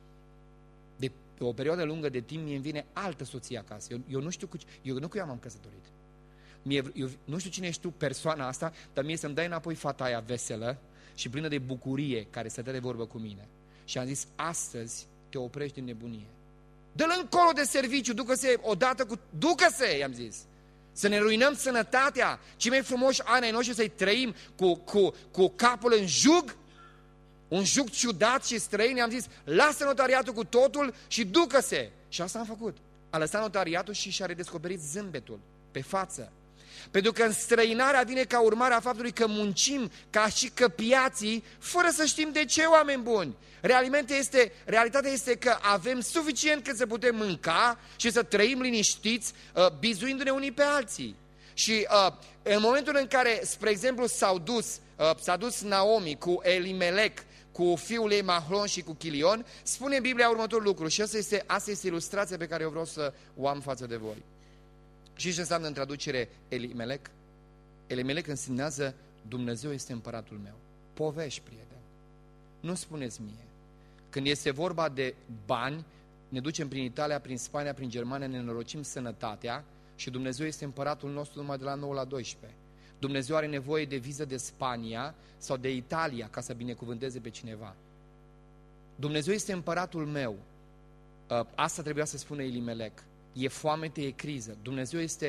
De pe o perioadă lungă de timp mie îmi vine altă soție acasă. Eu, eu nu știu cu, eu nu cu ea m-am căsătorit. Mie, eu nu știu cine ești tu, persoana asta, dar mie să-mi dai înapoi fata aia veselă și plină de bucurie care stătea de vorbă cu mine. Și am zis, astăzi te oprești din nebunie. Dă-l încolo de serviciu, ducă-se odată cu... Ducă-se, i-am zis. Să ne ruinăm sănătatea. Cei mai frumoși ani ai noștri să-i trăim cu, cu, cu capul în jug. Un jug ciudat și străin, am zis, lasă notariatul cu totul și ducă-se. Și asta am făcut. A lăsat notariatul și și-a redescoperit zâmbetul pe față. Pentru că înstrăinarea vine ca urmare a faptului că muncim ca și căpiații, fără să știm de ce, oameni buni. Realmente este, realitatea este că avem suficient cât să putem mânca și să trăim liniștiți, uh, bizuindu-ne unii pe alții. Și uh, în momentul în care, spre exemplu, s-au dus, uh, s-a dus Naomi cu Elimelec, cu fiul ei Mahlon și cu Chilion, spune Biblia următorul lucru și asta este, asta este ilustrația pe care eu vreau să o am față de voi. Și ce înseamnă în traducere Elimelec? Elimelec însemnează Dumnezeu este împăratul meu. Povești, prieteni. Nu spuneți mie. Când este vorba de bani, ne ducem prin Italia, prin Spania, prin Germania, ne norocim sănătatea și Dumnezeu este împăratul nostru numai de la nouă la doisprezece. Dumnezeu are nevoie de viză de Spania sau de Italia ca să binecuvânteze pe cineva. Dumnezeu este împăratul meu. Asta trebuia să spună Elimelec. E foamete, e criză. Dumnezeu este,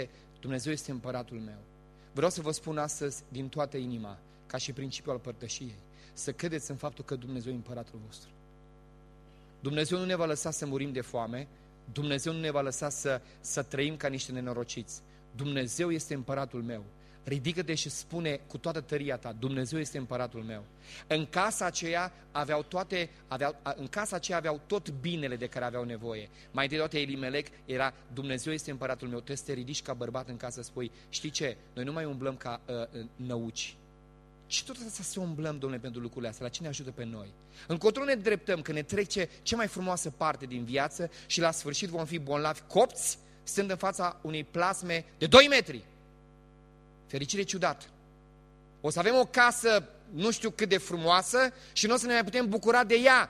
Dumnezeu este împăratul meu. Vreau să vă spun astăzi din toată inima, ca și principiul al părtășiei, să credeți în faptul că Dumnezeu e împăratul vostru. Dumnezeu nu ne va lăsa să murim de foame, Dumnezeu nu ne va lăsa să, să trăim ca niște nenorociți. Dumnezeu este împăratul meu. Ridică-te și spune cu toată tăria ta, Dumnezeu este împăratul meu. În casa aceea aveau toate, aveau, în casa aceea aveau tot binele de care aveau nevoie. Mai întâi de toate Elimelec era, Dumnezeu este împăratul meu. Trebuie să te ridici ca bărbat în casă să spui, știi ce, noi nu mai umblăm ca uh, năuci. Și tot asta să umblăm, Domnule, pentru lucrurile astea, la cine ajută pe noi? Încotro ne dreptăm, că ne trece cea mai frumoasă parte din viață și la sfârșit vom fi bolnavi copți, stând în fața unei plasme de doi metri. Fericire ciudat. O să avem o casă nu știu cât de frumoasă și nu o să ne mai putem bucura de ea.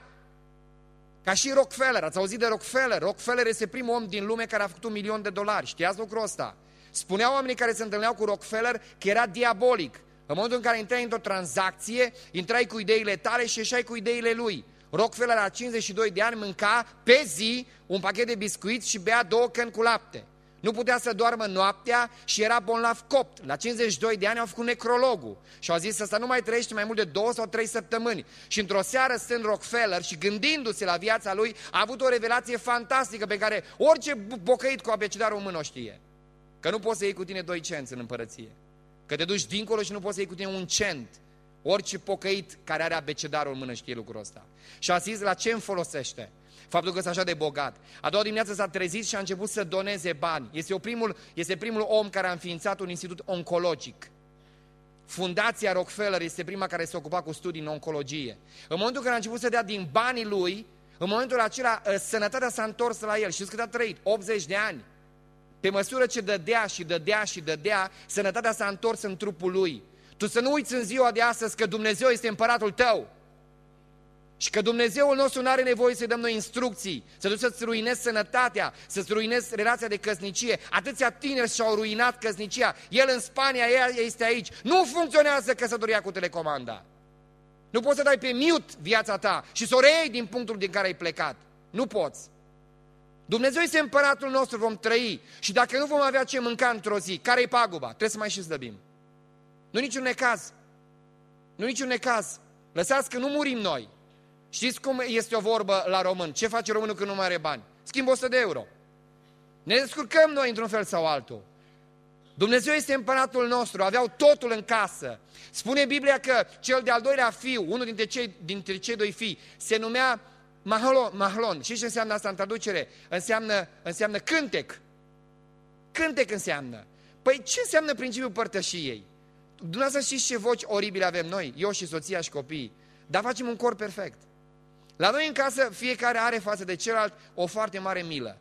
Ca și Rockefeller. Ați auzit de Rockefeller? Rockefeller este primul om din lume care a făcut un milion de dolari. Știați lucrul ăsta? Spuneau oamenii care se întâlneau cu Rockefeller că era diabolic. În momentul în care intrai într-o tranzacție, intrai cu ideile tale și ieșai cu ideile lui. Rockefeller la cincizeci și doi de ani mânca pe zi un pachet de biscuiți și bea două căni cu lapte. Nu putea să doarmă noaptea și era bolnav copt. La cincizeci și doi de ani au făcut necrologul și au zis ăsta nu mai trăiește mai mult de două sau trei săptămâni. Și într-o seară stând Rockefeller și gândindu-se la viața lui, a avut o revelație fantastică pe care orice bocăit cu abecedarul în mână o știe. Că nu poți să iei cu tine doi cenți în împărăție. Că te duci dincolo și nu poți să iei cu tine un cent. Orice pocăit care are abecedarul în mână știe lucrul ăsta. Și a zis la ce îmi folosește faptul că sunt așa de bogat. A doua dimineață s-a trezit și a început să doneze bani. Este, o primul, este primul om care a înființat un institut oncologic. Fundația Rockefeller este prima care se ocupa cu studii în oncologie. În momentul în care a început să dea din banii lui, în momentul acela sănătatea s-a întors la el. Știți cât a trăit? optzeci de ani. Pe măsură ce dădea și dădea și dădea, sănătatea s-a întors în trupul lui. Tu să nu uiți în ziua de astăzi că Dumnezeu este împăratul tău. Și că Dumnezeul nostru nu are nevoie să-i dăm noi instrucții, să duci să-ți ruinezi sănătatea, să-ți ruinezi relația de căsnicie. Atâția tineri și-au ruinat căsnicia. El în Spania, ea este aici. Nu funcționează căsătoria cu telecomanda. Nu poți să dai pe mute viața ta și să o reiei din punctul din care ai plecat. Nu poți. Dumnezeu este împăratul nostru, vom trăi. Și dacă nu vom avea ce mânca într-o zi, care-i paguba? Trebuie să mai și slăbim. Nu niciun necaz. Nu niciun necaz. Lăsați că nu murim noi. Știți cum este o vorbă la român? Ce face românul când nu mai are bani? Schimbă o sută de euro. Ne descurcăm noi într-un fel sau altul. Dumnezeu este împăratul nostru, aveau totul în casă. Spune Biblia că cel de-al doilea fiu, unul dintre cei, dintre cei doi fii, se numea Mahlon. Mahlon. Știți ce înseamnă asta în traducere? Înseamnă, înseamnă cântec. Cântec înseamnă. Păi ce înseamnă principiul părtășiei? Dumneavoastră știți ce voci oribile avem noi, eu și soția și copiii, dar facem un cor perfect. La noi în casă fiecare are față de celălalt o foarte mare milă.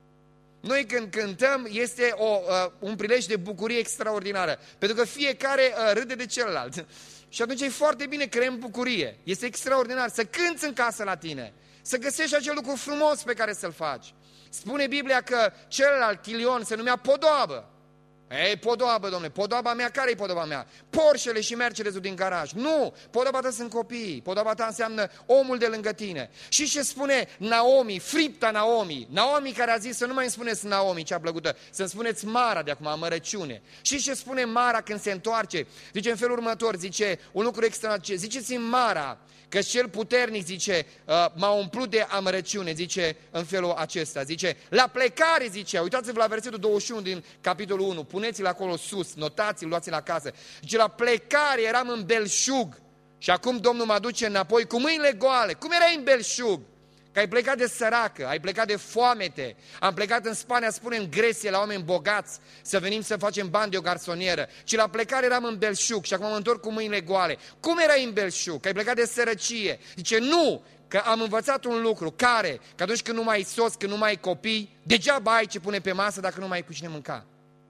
Noi când cântăm este o, uh, un prilej de bucurie extraordinară, pentru că fiecare uh, râde de celălalt. Și atunci e foarte bine, creăm bucurie. Este extraordinar să cânți în casă la tine, să găsești acel lucru frumos pe care să-l faci. Spune Biblia că celălalt Chilion se numea Podoabă. Ei, podoabă, domnule, podoaba mea, care-i podoaba mea? Porșele și Mercedes-ul din garaj. Nu, podoaba ta sunt copiii, podoaba ta înseamnă omul de lângă tine. Și ce spune Naomi, fripta Naomi, Naomi care a zis să nu mai îmi spuneți Naomi, cea plăcută, să-mi spuneți Mara de acum, amărăciune. Și ce spune Mara când se întoarce? Zice în felul următor, zice un lucru extraordinar, ziceți-mi Mara, că cel puternic, zice, m-a umplut de amărăciune, zice în felul acesta, zice, la plecare, zice, uitați-vă la versetul douăzeci și unu din capitolul unu, puneți-l acolo sus, notați-l, luați-l acasă, zice, la plecare eram în belșug și acum Domnul mă aduce înapoi cu mâinile goale. Cum erai în belșug? Că ai plecat de săracă, ai plecat de foamete, am plecat în Spania, spunem, Grecia, la oameni bogați, să venim să facem bani de o garsonieră. Și la plecare eram în belșug și acum mă întorc cu mâinile goale. Cum erai în belșug? Că ai plecat de sărăcie. Zice, nu, că am învățat un lucru, care? Că atunci când nu mai ai soț, când nu mai ai copii, degeaba ai ce pune pe masă dacă nu mai ai cu cine mânca.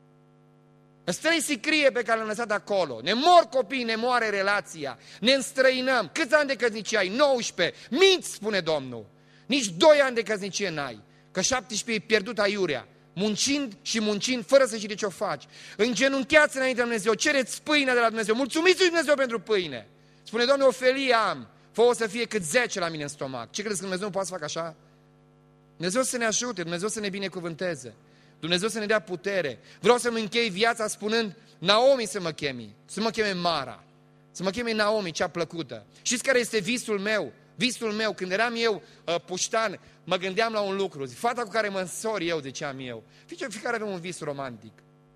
Ăsta e sicrie pe care l-am lăsat acolo. Ne mor copii, ne moare relația, ne înstrăinăm. Câți ani de căsnicie ai? nouăsprezece. Minți, spune Domnul. Nici doi ani de căsnicie n-ai, că șaptesprezece e pierdut aiurea, muncind și muncind fără să știi de ce o faci. Îngenuncheați înainte de Dumnezeu, cereți pâine de la Dumnezeu, mulțumiți-i Dumnezeu pentru pâine. Spune, Doamne, o felie am, fă-o să fie cât zece la mine în stomac. Ce credeți că Dumnezeu nu poate să facă așa? Dumnezeu să ne ajute, Dumnezeu să ne binecuvânteze. Dumnezeu să ne dea putere. Vreau să-mi închei viața spunând Naomi să mă chemi, să mă cheme Mara, să mă cheme Naomi, cea plăcută. Știți care este visul meu? Visul meu, când eram eu uh, puștan, mă gândeam la un lucru. Zic, fata cu care mă însor eu, ziceam eu. Fiecare avem un vis romantic.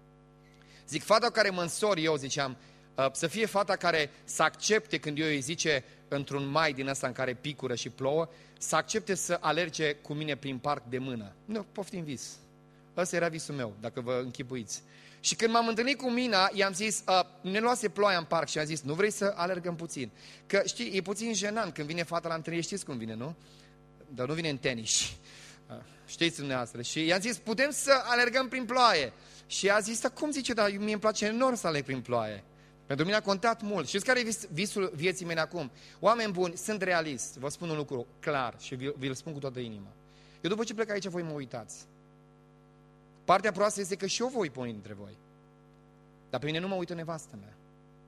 Zic, fata cu care mă însor eu, ziceam, uh, să fie fata care să accepte când eu îi zice într-un mai din ăsta în care picură și plouă, să accepte să alerge cu mine prin parc de mână. Nu, poftim vis. Ăsta era visul meu, dacă vă închipuiți. Și când m-am întâlnit cu Mina, i-am zis, uh, ne luase ploaia în parc și am zis, nu vrei să alergăm puțin? Că știi, e puțin jenant când vine fata la întâlnire, știți cum vine, nu? Dar nu vine în tenis. Uh, știți dumneavoastră. Și i-am zis, putem să alergăm prin ploaie. Și a zis, da, cum zice, dar mie îmi place enorm să alerg prin ploaie. Pentru mine a contat mult. Știți care e vis, visul vieții mele acum? Oameni buni, sunt realist, vă spun un lucru clar și vi, vi-l spun cu toată inima. Eu după ce plec aici, voi mă uitați. Partea proastă este că și eu vă uit pe unii dintre voi. Dar pe mine nu mă uită nevastă mea.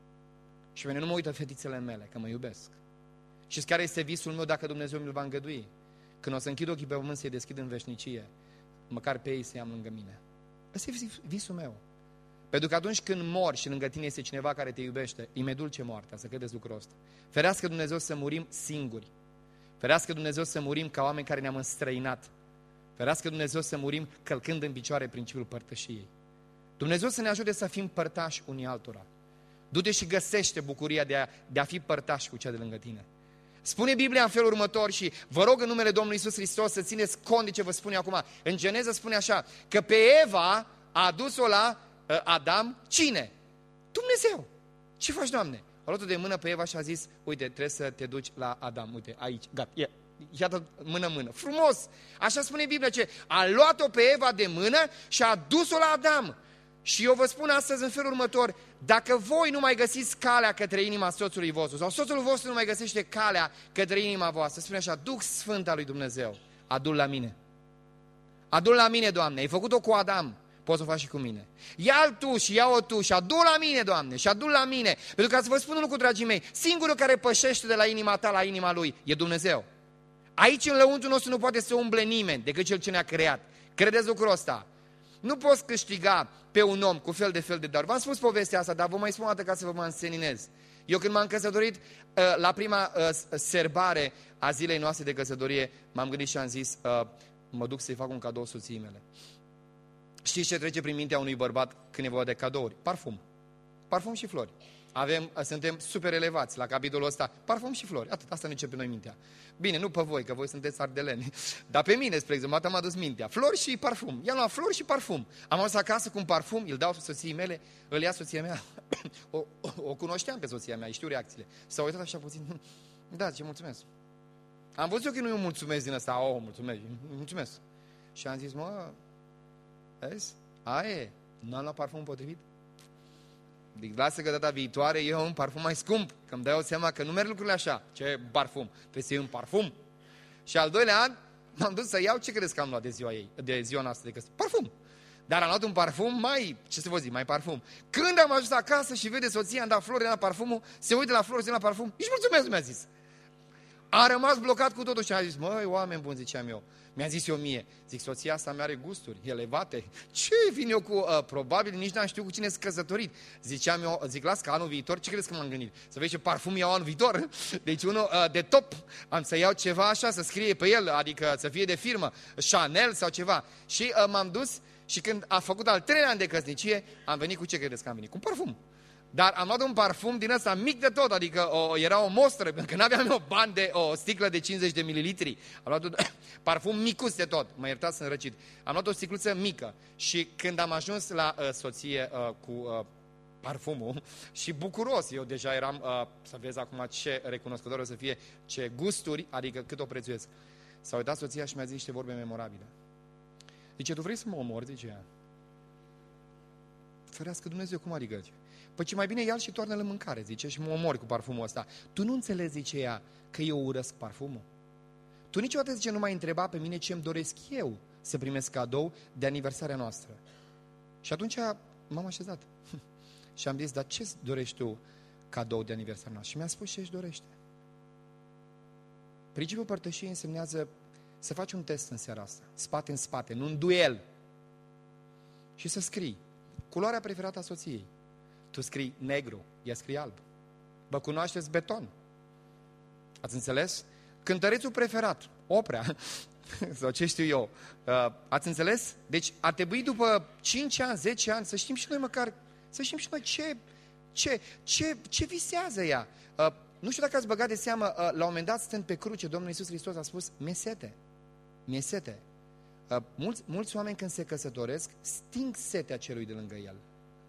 Și pe mine nu mă uită fetițele mele, că mă iubesc. Și care este visul meu dacă Dumnezeu mi-l va îngădui? Când o să închid ochii pe pământ să-i deschid în veșnicie, măcar pe ei să i-am lângă mine. Ăsta e visul meu. Pentru că atunci când mori și lângă tine este cineva care te iubește, îi mai dulce moartea, să credeți lucrul ăsta. Ferească Dumnezeu să murim singuri. Ferească Dumnezeu să murim ca oameni care ne-am înstrăinat. Ferească Dumnezeu să murim călcând în picioare principiul părtășiei. Dumnezeu să ne ajute să fim părtași unii altora. Du-te și găsește bucuria de a, de a fi părtași cu cea de lângă tine. Spune Biblia în felul următor și vă rog în numele Domnului Iisus Hristos să țineți cont de ce vă spune acum. În Geneza spune așa, că pe Eva a adus-o la uh, Adam cine? Dumnezeu. Ce faci, Doamne? A luat-o de mână pe Eva și a zis, uite, trebuie să te duci la Adam, uite, aici, gata, ia. Iată, mână-mână. Frumos! Așa spune Biblia, ce a luat-o pe Eva de mână și a dus-o la Adam. Și eu vă spun astăzi în felul următor, dacă voi nu mai găsiți calea către inima soțului vostru, sau soțul vostru nu mai găsește calea către inima voastră, spune așa, Duh Sfânt al lui Dumnezeu, adu-l la mine. Adu-l la mine, Doamne, ai făcut-o cu Adam, poți să o faci și cu mine. Ia-l tu și ia-o tu și adu-l la mine, Doamne, și adu-l la mine. Pentru că să vă spun un lucru, dragii mei, singurul care pășește de la inima ta la inima lui e Dumnezeu. Aici în lăuntul nostru nu poate să umble nimeni decât Cel ce ne-a creat. Credeți lucrul ăsta? Nu poți câștiga pe un om cu fel de fel de daruri. V-am spus povestea asta, dar vă mai spun o dată ca să vă mă înseninez. Eu când m-am căsătorit, la prima serbare a zilei noastre de căsătorie, m-am gândit și am zis, mă duc să-i fac un cadou soției mele. Știți ce trece prin mintea unui bărbat când e vorba de cadouri? Parfum. Parfum și flori. Avem, suntem super elevați la capitolul ăsta, parfum și flori, atât, asta ne începe noi mintea. Bine, nu pe voi, că voi sunteți ardeleni, dar pe mine, spre exemplu, atât m-a dus mintea, flori și parfum, i-am luat flori și parfum. Am ajuns acasă cu un parfum, îl dau soției mele, îl ia soția mea, o, o, o cunoșteam pe soția mea, știu reacțiile. S-a uitat așa puțin, da, ce mulțumesc. Am văzut că nu eu mulțumesc din ăsta, oh, mulțumesc, mulțumesc. Și am zis, mă, vezi, aia e, n-am luat parfum potrivit. Zic, lasă că data viitoare eu un parfum mai scump, că îmi dau seama că nu merg lucrurile așa. Ce parfum? Trebuie să iei un parfum. Și al doilea an m-am dus să iau, ce credeți că am luat de ziua ei, de ziua noastră de căsătorie? Parfum. Dar am luat un parfum mai, ce să vă zic, mai parfum. Când am ajuns acasă și vede soția, am dat flori, am dat parfumul, se uită la flori, se uită la parfum, nici mulțumesc, mi-a zis. Am rămas blocat cu totul și am zis, măi, oameni buni, ziceam eu. Mi-a zis eu mie, zic, soția asta mi-are gusturi elevate. Ce vin eu cu, uh, probabil, nici n-am știut cu cine sunt căsătorit. Ziceam eu, zic, las că anul viitor, ce credeți că m-am gândit? Să vezi ce parfum iau anul viitor? Deci unul uh, de top, am să iau ceva așa, să scrie pe el, adică să fie de firmă, Chanel sau ceva. Și uh, m-am dus și când a făcut al treilea an de căsnicie, am venit cu ce credeți că am venit? Cu parfum. Dar am luat un parfum din ăsta mic de tot, adică o, era o mostră, pentru că n-aveam eu bani de o sticlă de cincizeci de mililitri. Am luat un parfum micuț de tot, mă iertați, sunt răcit. Am luat o sticluță mică și când am ajuns la uh, soție uh, cu uh, parfumul și bucuros, eu deja eram, uh, să vezi acum ce recunoscător o să fie, ce gusturi, adică cât o prețuiesc. S-a uitat soția și mi-a zis niște vorbe memorabile. Zice, tu vrei să mă omori, zice ea. Ferească Dumnezeu, cum adică? Păi ce mai bine ia-l și toarnă-l în mâncare, zice, și mă omori cu parfumul ăsta. Tu nu înțelegi, zice ea, că eu urăsc parfumul? Tu niciodată, zice, nu m-ai întrebat pe mine ce-mi doresc eu să primesc cadou de aniversarea noastră. Și atunci m-am așezat și am zis, dar ce dorești tu cadou de aniversarea noastră? Și mi-a spus ce își dorește. Principiul părtășiei însemnează să faci un test în seara asta, spate în spate, nu un duel. și să scrii culoarea preferată a soției. Tu scrii negru, ea scrie alb. Vă cunoașteți beton. Ați înțeles? Cântărețul preferat, opera, sau ce știu eu. Ați înțeles? Deci ar trebui după cinci ani, zece ani să știm și noi măcar, să știm și noi ce, ce, ce, ce visează ea. Nu știu dacă ați băgat de seamă, la un moment dat, stând pe cruce, Domnul Iisus Hristos a spus, mi-e sete, mi-e sete. Mulți, mulți oameni când se căsătoresc, sting setea celui de lângă el.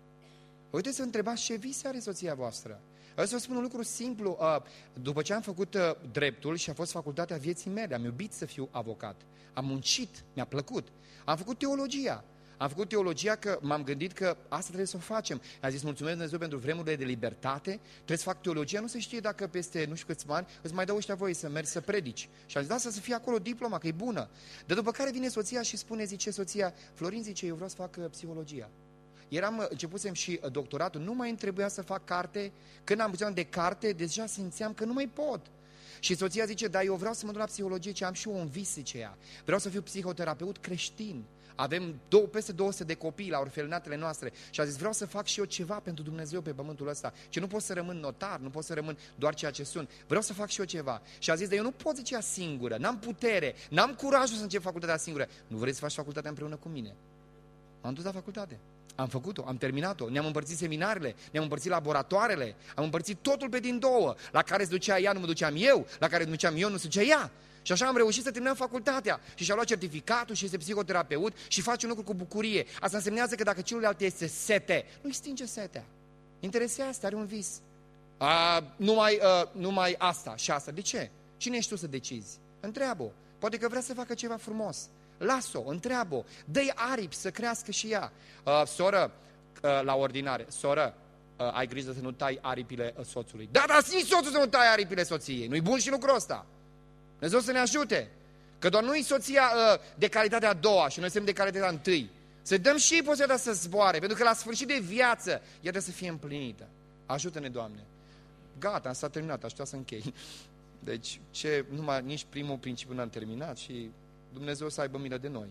Uite să întrebați ce vise are soția voastră. Vreau să vă spun un lucru simplu. După ce am făcut dreptul și a fost facultatea vieții mele, am iubit să fiu avocat. Am muncit, mi-a plăcut. Am făcut teologia. Am făcut teologia că m-am gândit că asta trebuie să o facem. Am zis, mulțumesc Dumnezeu pentru vremurile de libertate, trebuie să fac teologia, nu se știe dacă peste nu știu câți ani îți mai dau ăștia voie să mergi să predici. Și am zis, da, să fie acolo diploma, că e bună. Dar după care vine soția și spune, zice soția, Florin, zice, eu vreau să fac psihologia. Eram, începusem și doctoratul, nu mai îmi trebuia să fac carte, când am văzut de carte, deja simțeam că nu mai pot. Și soția zice, da, eu vreau să mă duc la psihologie, ce am și eu un vis, zice ea. Vreau să fiu psihoterapeut creștin. Avem două, peste două sute de copii la orfelinatele noastre și a zis, vreau să fac și eu ceva pentru Dumnezeu pe pământul ăsta. Ce nu pot să rămân notar, nu pot să rămân doar ceea ce sunt. Vreau să fac și eu ceva. Și a zis, dar eu nu pot, zicea, singură, n-am putere, n-am curajul să încep facultatea singură. Nu vrei să faci facultatea împreună cu mine? M-am dus la facultate. Am făcut-o, am terminat-o, ne-am împărțit seminarele, ne-am împărțit laboratoarele, am împărțit totul pe din două. La care se ducea ea, nu mă duceam eu, la care se duceam eu, nu se ducea ea. Și așa am reușit să terminăm facultatea. Și și-a luat certificatul și este psihoterapeut și face un lucru cu bucurie. Asta însemnează că dacă celălalt este sete, nu-i stinge setea. Interesează, are un vis. A, numai, a, numai asta și asta. De ce? Cine ești tu să decizi? Întreabă-o. Poate că vrea să facă ceva frumos. Lasă-o, întreabă-o, dă-i aripi să crească și ea. Uh, soră, uh, la ordinare, soră, uh, ai grijă să nu tai aripile uh, soțului. Da, dar nici soțul să nu tai aripile soției. Nu-i bun și lucrul ăsta. Dumnezeu să ne ajute. Că doar nu-i soția uh, de calitatea a doua și noi suntem de calitatea a întâi. Să dăm și posibilitatea să zboare, pentru că la sfârșit de viață ea trebuie să fie împlinită. Ajută-ne, Doamne. Gata, s-a terminat, aș să închei. Deci, ce, numai, nici primul principiu n-am terminat și Dumnezeu să aibă milă de noi.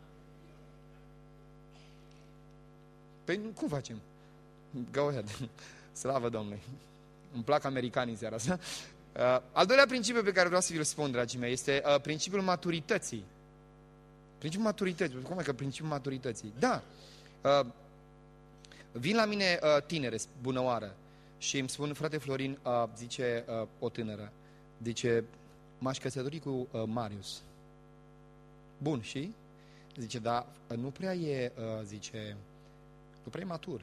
Păi cum facem? Go ahead. Slavă Domnului. Îmi plac americanii în seara asta. Uh, al doilea principiu pe care vreau să vi-l spun, dragii mei, este uh, principiul maturității. Principiul maturității. Cum e că principiul maturității? Da. Uh, vin la mine uh, tinere, bună oară, și îmi spun, frate Florin, uh, zice uh, o tânără, zice, m-aș căsători cu uh, Marius. Bun, și? Zice, da, nu prea e, zice, nu prea e matur.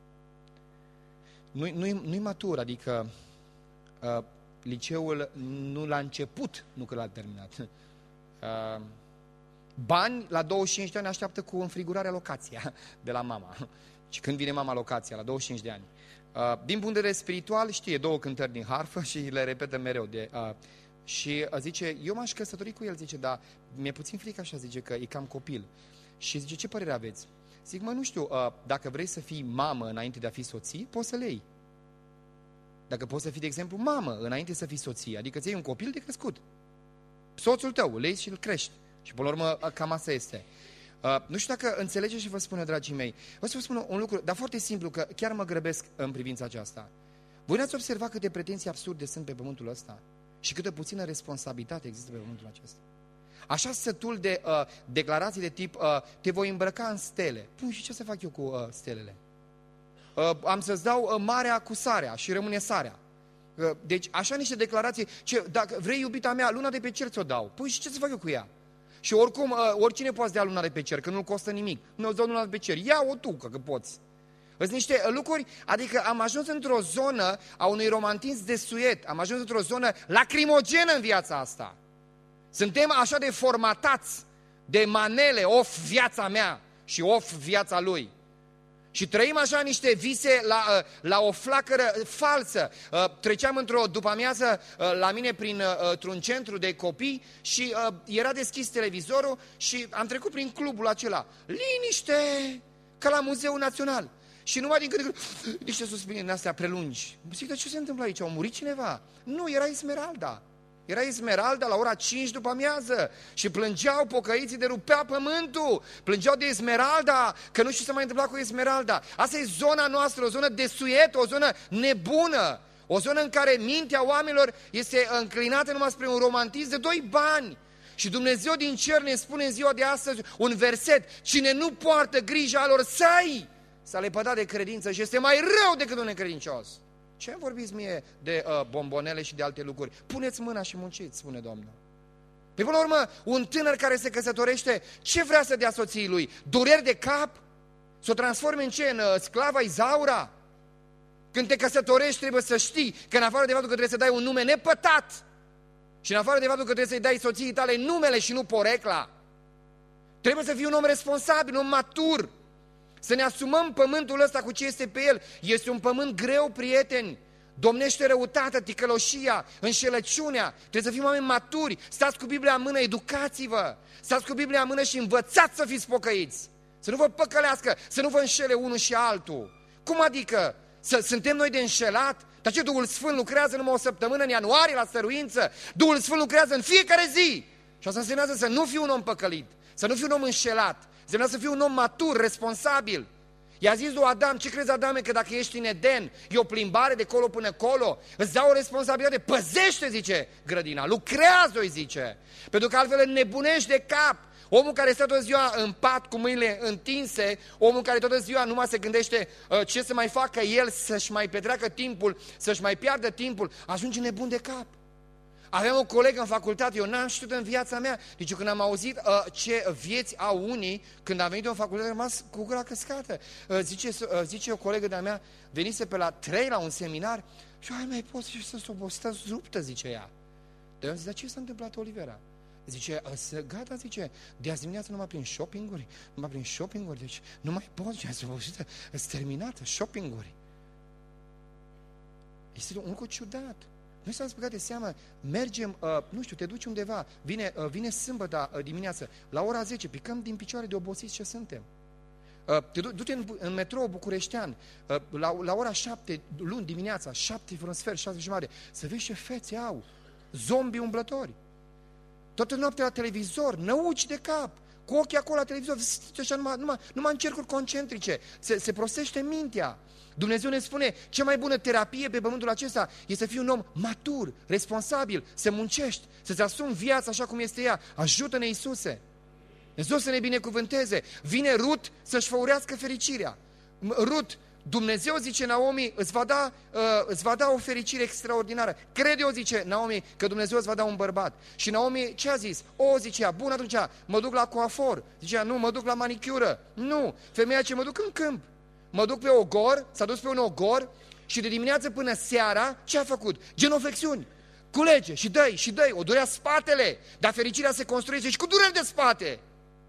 Nu-i, nu-i, nu-i matur, adică uh, liceul nu l-a început, nu că l-a terminat. Uh, bani, la douăzeci și cinci de ani așteaptă cu înfrigurarea locația de la mama. Și când vine mama locația, la douăzeci și cinci de ani. Uh, din punct de vedere spiritual, știe două cântări din harfă și le repetă mereu de... Uh, Și zice, eu m-aș căsători cu el, zice, dar mi-e puțin frică așa, zice, că e cam copil. Și zice, ce părere aveți? Zic, mă, nu știu, dacă vrei să fii mamă înainte de a fi soție, poți să le iei. Dacă poți să fii, de exemplu, mamă înainte să fii soție, adică ți iei un copil de crescut. Soțul tău, îl iei și îl crești. Și, până la urmă, cam asta este. Nu știu dacă înțelegeți și vă spune, dragii mei, vreau să vă spun un lucru, dar foarte simplu, că chiar mă grăbesc în privința aceasta. Voi n-ați observat câte pretenții absurde sunt pe pământul ăsta? Și câtă puțină responsabilitate există pe pământul acesta. Așa sătul de uh, declarații de tip, uh, te voi îmbrăca în stele. Păi și ce să fac eu cu uh, stelele? Uh, am să-ți dau uh, marea cu sarea și rămâne sarea. Uh, deci așa niște declarații, ce, dacă vrei iubita mea, luna de pe cer ți-o dau. Păi și ce să fac eu cu ea? Și oricum, uh, oricine poate să dea luna de pe cer, că nu costă nimic. Nu îți dau luna de pe cer, ia-o tu, că, că poți. Sunt niște lucruri, adică am ajuns într-o zonă a unui romantism desuet, am ajuns într-o zonă lacrimogenă în viața asta. Suntem așa de formatați de manele, of viața mea și of viața lui. Și trăim așa niște vise la, la o flacără falsă. Treceam într-o după-amiază la mine printr-un centru de copii și era deschis televizorul și am trecut prin clubul acela. Liniște, ca la Muzeul Național. Și numai din câte niște suspine din astea prelungi. Zic, dar ce se întâmplă aici? A murit cineva? Nu, era Esmeralda. Era Esmeralda la ora cinci după amiază și plângeau pocăiții de rupea pământul. Plângeau de Esmeralda, că nu știu ce se mai întâmpla cu Esmeralda. Asta e zona noastră, o zonă desuietă, o zonă nebună. O zonă în care mintea oamenilor este înclinată numai spre un romantism de doi bani. Și Dumnezeu din cer ne spune în ziua de astăzi un verset: cine nu poartă grija alor săi s-a lepădat de credință și este mai rău decât un necredincios. Ce îmi vorbiți mie de uh, bombonele și de alte lucruri? Puneți mâna și munciți, spune Domnul. Pe până la urmă, un tânăr care se căsătorește, ce vrea să dea soției lui? Dureri de cap? Să o transforme în ce? În uh, sclava Izaura? Când te căsătorești trebuie să știi că în afară de faptul că trebuie să dai un nume nepătat și în afară de faptul că trebuie să-i dai soției tale numele și nu porecla, trebuie să fii un om responsabil, un om matur. Să ne asumăm pământul ăsta cu ce este pe el. Este un pământ greu, prieteni. Domnește răutatea, ticăloșia, înșelăciunea. Trebuie să fim oameni maturi. Stați cu Biblia în mână, educați-vă. Stați cu Biblia în mână și învățați să fiți pocăiți. Să nu vă păcălească, să nu vă înșele unul și altul. Cum adică? Să, suntem noi de înșelat? Dar ce, Duhul Sfânt lucrează numai o săptămână în ianuarie la stăruință? Duhul Sfânt lucrează în fiecare zi. Și asta înseamnă să nu fii un om păcălit, să nu fii un om înșelat. Înseamnă să fii un om matur, responsabil. I-a zis lui Adam: ce crezi, Adame, că dacă ești în Eden, e o plimbare de colo până colo? Îți dau o responsabilitate, păzește, zice, grădina, lucrează-o, zice. Pentru că altfel înnebunești de cap. Omul care stă toată ziua în pat cu mâinile întinse, omul care toată ziua numai se gândește uh, ce să mai facă el, să-și mai petreacă timpul, să-și mai piardă timpul, ajunge nebun de cap. Aveam o colegă în facultate, eu n-am știut în viața mea. Deci când am auzit uh, ce vieți au unii, când am venit în facultate, am rămas cu gura căscată. Uh, zice, uh, zice o colegă de-a mea, venise pe la trei la un seminar și ai mai poți să stă ruptă, zice ea. Dar eu zic: dar ce s-a întâmplat, Olivera? Zice: gata, zice, de azi dimineață numai prin shopping-uri, numai prin shopping-uri, deci nu mai pot, zice, sunt terminată, shopping-uri. Este un lucru ciudat. Noi s-am spus de seamă, mergem, uh, nu știu, te duci undeva, vine, uh, vine sâmbătă uh, dimineață, la ora zece, picăm din picioare de obosiți ce suntem. Uh, te du- du-te în, în metrou bucureștean, uh, la, la ora șapte, luni dimineața, șapte fără un sfert, șase jumătate, să vezi ce fețe au, zombi umblători. Toată noaptea la televizor, năuci de cap, cu ochii acolo la televizor, așa, numai, numai, numai în cercuri concentrice, se, se prostește mintea. Dumnezeu ne spune, cea mai bună terapie pe pământul acesta este să fii un om matur, responsabil, să muncești, să-ți asumi viața așa cum este ea. Ajută-ne, Iisuse! Dumnezeu să ne binecuvânteze. Vine Rut să-și făurească fericirea. Rut, Dumnezeu, zice Naomi, îți va da, uh, îți va da o fericire extraordinară. Crede-o, zice Naomi, că Dumnezeu îți va da un bărbat. Și Naomi ce a zis? O, zicea, bun, atunci mă duc la coafor. Zicea, nu, mă duc la manicură. Nu, femeia ce mă duc în câmp. Mă duc pe ogor, s-a dus pe un ogor și de dimineață până seara, ce a făcut? Genoflexiuni. Culege și dă-i, și dă-i, o durea spatele, dar fericirea se construiește și cu dureri de spate.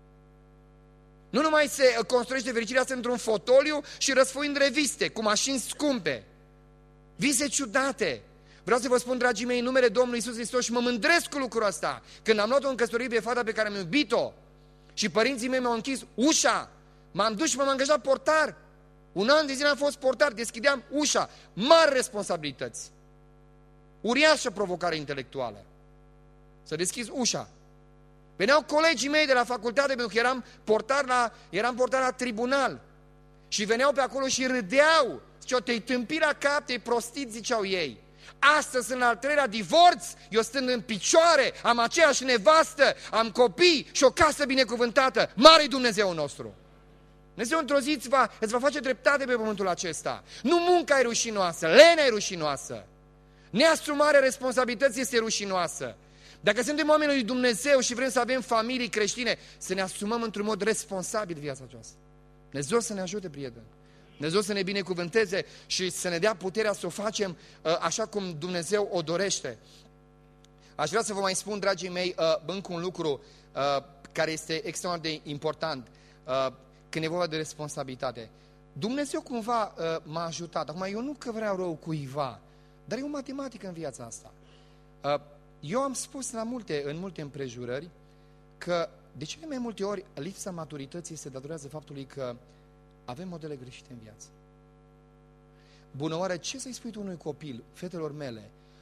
Nu numai se construiește fericirea asta într-un fotoliu și răsfoind reviste, cu mașini scumpe. Vise ciudate. Vreau să vă spun, dragii mei, în numele Domnului Iisus Hristos, și mă mândresc cu lucrul ăsta. Când am luat-o în căsătorie pe fata pe care am iubit-o și părinții mei mi-au închis ușa, m-am dus și m-am angajat portar. Un an de zile am fost portar, deschideam ușa. Mari responsabilități. Uriașă provocare intelectuală. Să deschizi ușa. Veneau colegii mei de la facultate, pentru că eram portar la, eram portar la tribunal. Și veneau pe acolo și râdeau. Ziceau, te-ai tâmpit la cap, te-ai prostit, ziceau ei. Astăzi sunt la al treilea divorț, eu stând în picioare, am aceeași nevastă, am copii și o casă binecuvântată. Mare-i Dumnezeu nostru! Dumnezeu într-o zi îți va, îți va face dreptate pe pământul acesta. Nu munca e rușinoasă, lena e rușinoasă. Neasumarea responsabilității este rușinoasă. Dacă suntem oameni lui Dumnezeu și vrem să avem familii creștine, să ne asumăm într-un mod responsabil viața aceasta. Dumnezeu să ne ajute, prieteni. Dumnezeu să ne binecuvânteze și să ne dea puterea să o facem uh, așa cum Dumnezeu o dorește. Aș vrea să vă mai spun, dragii mei, uh, încă un lucru uh, care este extraordinar de important uh, când e vorba de responsabilitate. Dumnezeu cumva uh, m-a ajutat. Acum, eu nu că vreau rău cuiva, dar e o matematică în viața asta. Uh, eu am spus la multe, în multe împrejurări că de cele mai multe ori lipsa maturității se datorează faptului că avem modele greșite în viață. Bună oară, ce să-i spui tu unui copil, fetelor mele,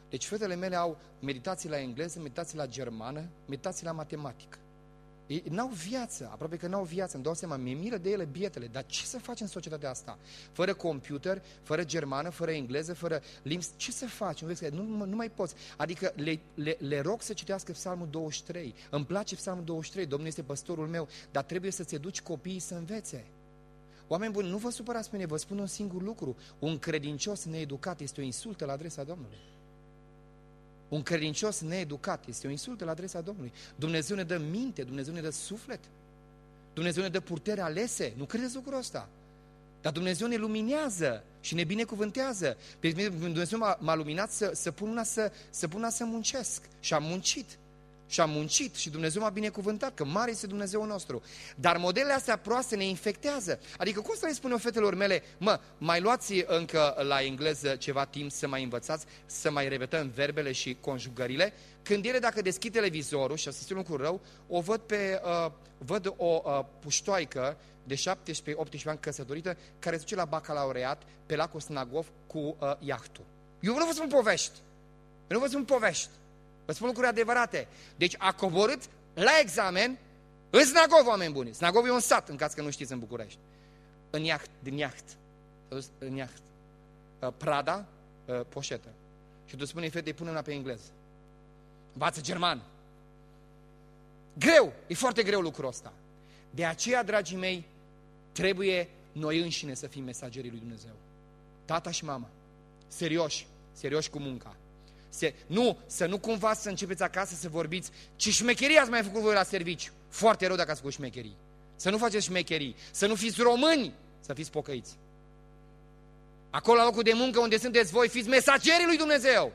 Deci fetele mele au meditații la engleză, meditații la germană, meditații la matematică. Ei n-au viață, aproape că n-au viață, îmi dau seama, mi-e milă de ele bietele, dar ce să faci în societatea asta? Fără computer, fără germană, fără engleză, fără limbi, ce să faci? Nu, nu mai poți. Adică le, le, le rog să citească Psalmul douăzeci și trei. Îmi place Psalmul douăzeci și trei, Domnul este păstorul meu, dar trebuie să-ți educi copiii să învețe. Oameni buni, nu vă supărați pe mine, vă spun un singur lucru. Un credincios needucat este o insultă la adresa Domnului. Un credincios needucat este o insultă la adresa Domnului. Dumnezeu ne dă minte, Dumnezeu ne dă suflet, Dumnezeu ne dă purtere alese. Nu credeți lucrul ăsta? Dar Dumnezeu ne luminează și ne binecuvântează. Pe mine Dumnezeu m-a, m-a luminat să, să pun una să, să pun una să muncesc. Și am muncit. Și am muncit și Dumnezeu m-a binecuvântat, că mare este Dumnezeul nostru. Dar modelele astea proaste ne infectează. Adică cum să le spun eu fetelor mele, mă, mai luați încă la engleză ceva timp să mai învățați, să mai repetăm verbele și conjugările, când ele dacă deschid televizorul, și asta este un lucru rău, o văd pe, uh, văd o uh, puștoaică de șaptesprezece-optsprezece ani căsătorită, care duce la bacalaureat pe lacul Snagov cu uh, iahtul. Eu nu vă spun povești. Eu nu vă spun povești. Vă spun lucruri adevărate. Deci a coborât la examen în Snagov, oameni buni. Snagov e un sat, în caz că nu știți, în București. În iaht, din iaht. S-a dus în iaht. Prada, poșetă. Și tu spune fetei, pune-mă pe engleză. Învață german. Greu, e foarte greu lucrul ăsta. De aceea, dragii mei, trebuie noi înșine să fim mesagerii lui Dumnezeu. Tata și mama, serioși, serioși cu munca. Se, nu, să nu cumva să începeți acasă să vorbiți ce șmecherii ați mai făcut voi la serviciu. Foarte rău dacă ați făcut șmecherii. Să nu faceți șmecherii, să nu fiți români, să fiți pocăiți. Acolo la locul de muncă unde sunteți voi, fiți mesagerii lui Dumnezeu.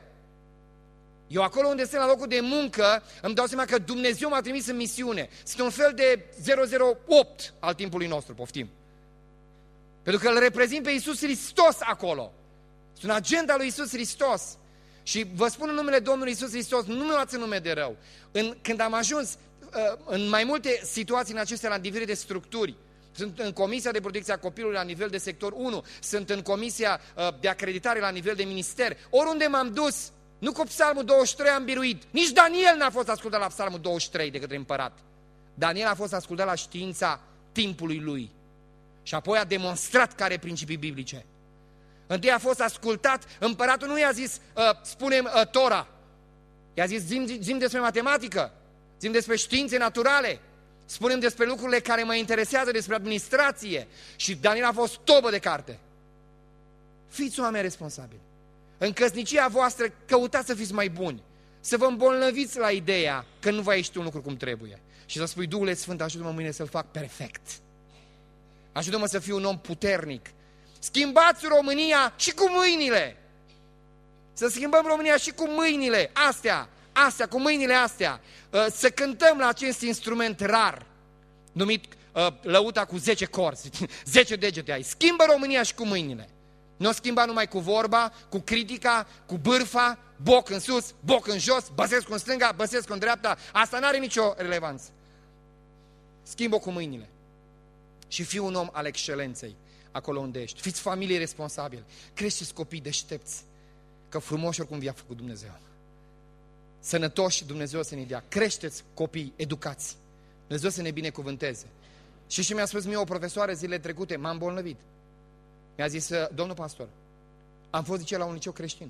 Eu acolo unde sunt la locul de muncă, îmi dau seama că Dumnezeu m-a trimis în misiune. Sunt un fel de zero zero opt al timpului nostru, poftim. Pentru că îl reprezint pe Iisus Hristos acolo. Sunt agenda lui Iisus Hristos. Și vă spun în numele Domnului Iisus Hristos, nu mă luați în nume de rău. În, când am ajuns uh, în mai multe situații în acestea la diferite structuri, sunt în Comisia de Protecție a Copilului la nivel de sector unu, sunt în Comisia uh, de Acreditare la nivel de minister, oriunde m-am dus, nu cu Psalmul douăzeci și trei am biruit. Nici Daniel n-a fost ascultat la Psalmul douăzeci și trei de către împărat. Daniel a fost ascultat la știința timpului lui. Și apoi a demonstrat care principii biblice. Întâi a fost ascultat, împăratul nu i-a zis, uh, spune-mi uh, Tora. I-a zis, zi-mi, zi-mi despre matematică, zi-mi despre științe naturale, spune-mi despre lucrurile care mă interesează, despre administrație. Și Daniel a fost tobă de carte. Fiți oameni responsabili. În căsnicia voastră căutați să fiți mai buni, să vă îmbolnăviți la ideea că nu va ieși un lucru cum trebuie. Și să spui, Duhule Sfânt, ajută-mă mâine să-l fac perfect. Ajută-mă să fiu un om puternic. Schimbați România și cu mâinile. Să schimbăm România și cu mâinile astea, astea, cu mâinile astea. Să cântăm la acest instrument rar, numit lăuta cu zece corzi, zece degete ai. Schimbă România și cu mâinile. Nu o schimba numai cu vorba, cu critica, cu bârfa, boc în sus, boc în jos, băsesc în stânga, băsesc în dreapta. Asta nu are nicio relevanță. Schimbă cu mâinile. Și fii un om al excelenței acolo unde ești. Fiți familie responsabili. Creșteți copii deștepți. Că frumoși oricum vi-a făcut Dumnezeu. Sănătoși Dumnezeu să ne dea. Creșteți copii, educați. Dumnezeu să ne binecuvânteze. Și și mi-a spus mie o profesoară zilele trecute, m-am îmbolnăvit. Mi-a zis, domnul pastor, am fost, zice, la un liceu creștin.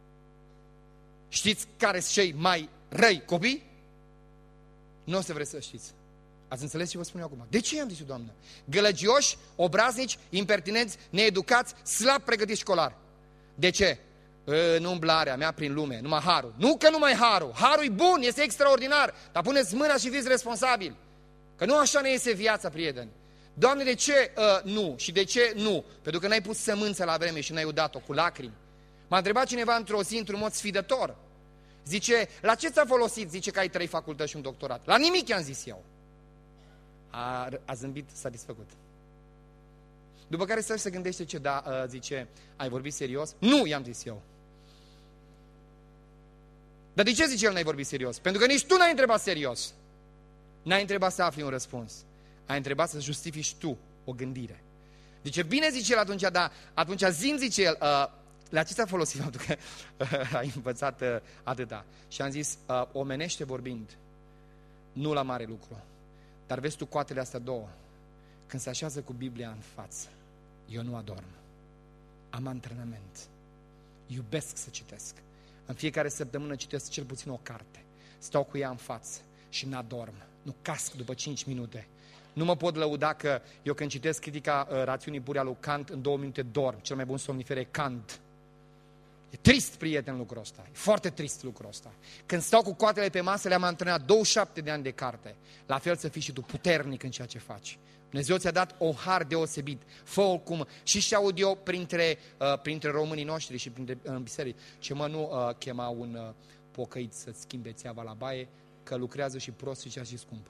Știți care sunt cei mai răi copii? Nu o să vreți să știți. Ați înțeles ce vă spun eu acum? De ce i-am zis eu, doamnă? Gălăgioși, obraznici, impertinenți, needucați, slab pregătiți școlar. De ce? În umblarea mea prin lume, numai harul. Nu că numai harul. Harul e bun, este extraordinar. Dar puneți mâna și fiți responsabili. Că nu așa ne iese viața, prieteni. Doamne, de ce uh, nu? Și de ce nu? Pentru că n-ai pus sămânță la vreme și n-ai udat-o cu lacrimi. M-a întrebat cineva într-o zi, într-un mod sfidător. Zice, la ce ți-a folosit? Zice că ai trei facultăți și un doctorat. La nimic, i-am zis eu. A, a zâmbit satisfăcut. După care să se gândește ce da, uh, zice, ai vorbit serios? Nu, i-am zis eu. Dar de ce zice el n-ai vorbit serios? Pentru că nici tu n-ai întrebat serios. N-ai întrebat să afli un răspuns. Ai întrebat să justifici tu o gândire. Zice, bine, zice el atunci, dar atunci zi-mi, zice el, uh, la ce ți-a folosit faptul că ai învățat uh, atâta? Și am zis, uh, omenește vorbind, nu la mare lucru. Dar vezi tu coatele astea două, când se așează cu Biblia în față, eu nu adorm. Am antrenament. Iubesc să citesc. În fiecare săptămână citesc cel puțin o carte. Stau cu ea în față și n-adorm. Nu casc după cinci minute. Nu mă pot lăuda că eu când citesc critica uh, rațiunii pure a lui Kant, în două minute dorm. Cel mai bun somnifer e Kant. E trist, prieten, lucrul ăsta. E foarte trist lucrul ăsta. Când stau cu coatele pe masă, le-am antrenat douăzeci și șapte de ani de carte. La fel să fii și tu puternic în ceea ce faci. Dumnezeu ți-a dat o har deosebit. Fă-o cum. Și și aud eu printre, uh, printre românii noștri și printre uh, biserici. Ce mă nu uh, chema un uh, pocăit să-ți schimbe țeava la baie, că lucrează și prost și cea și scump.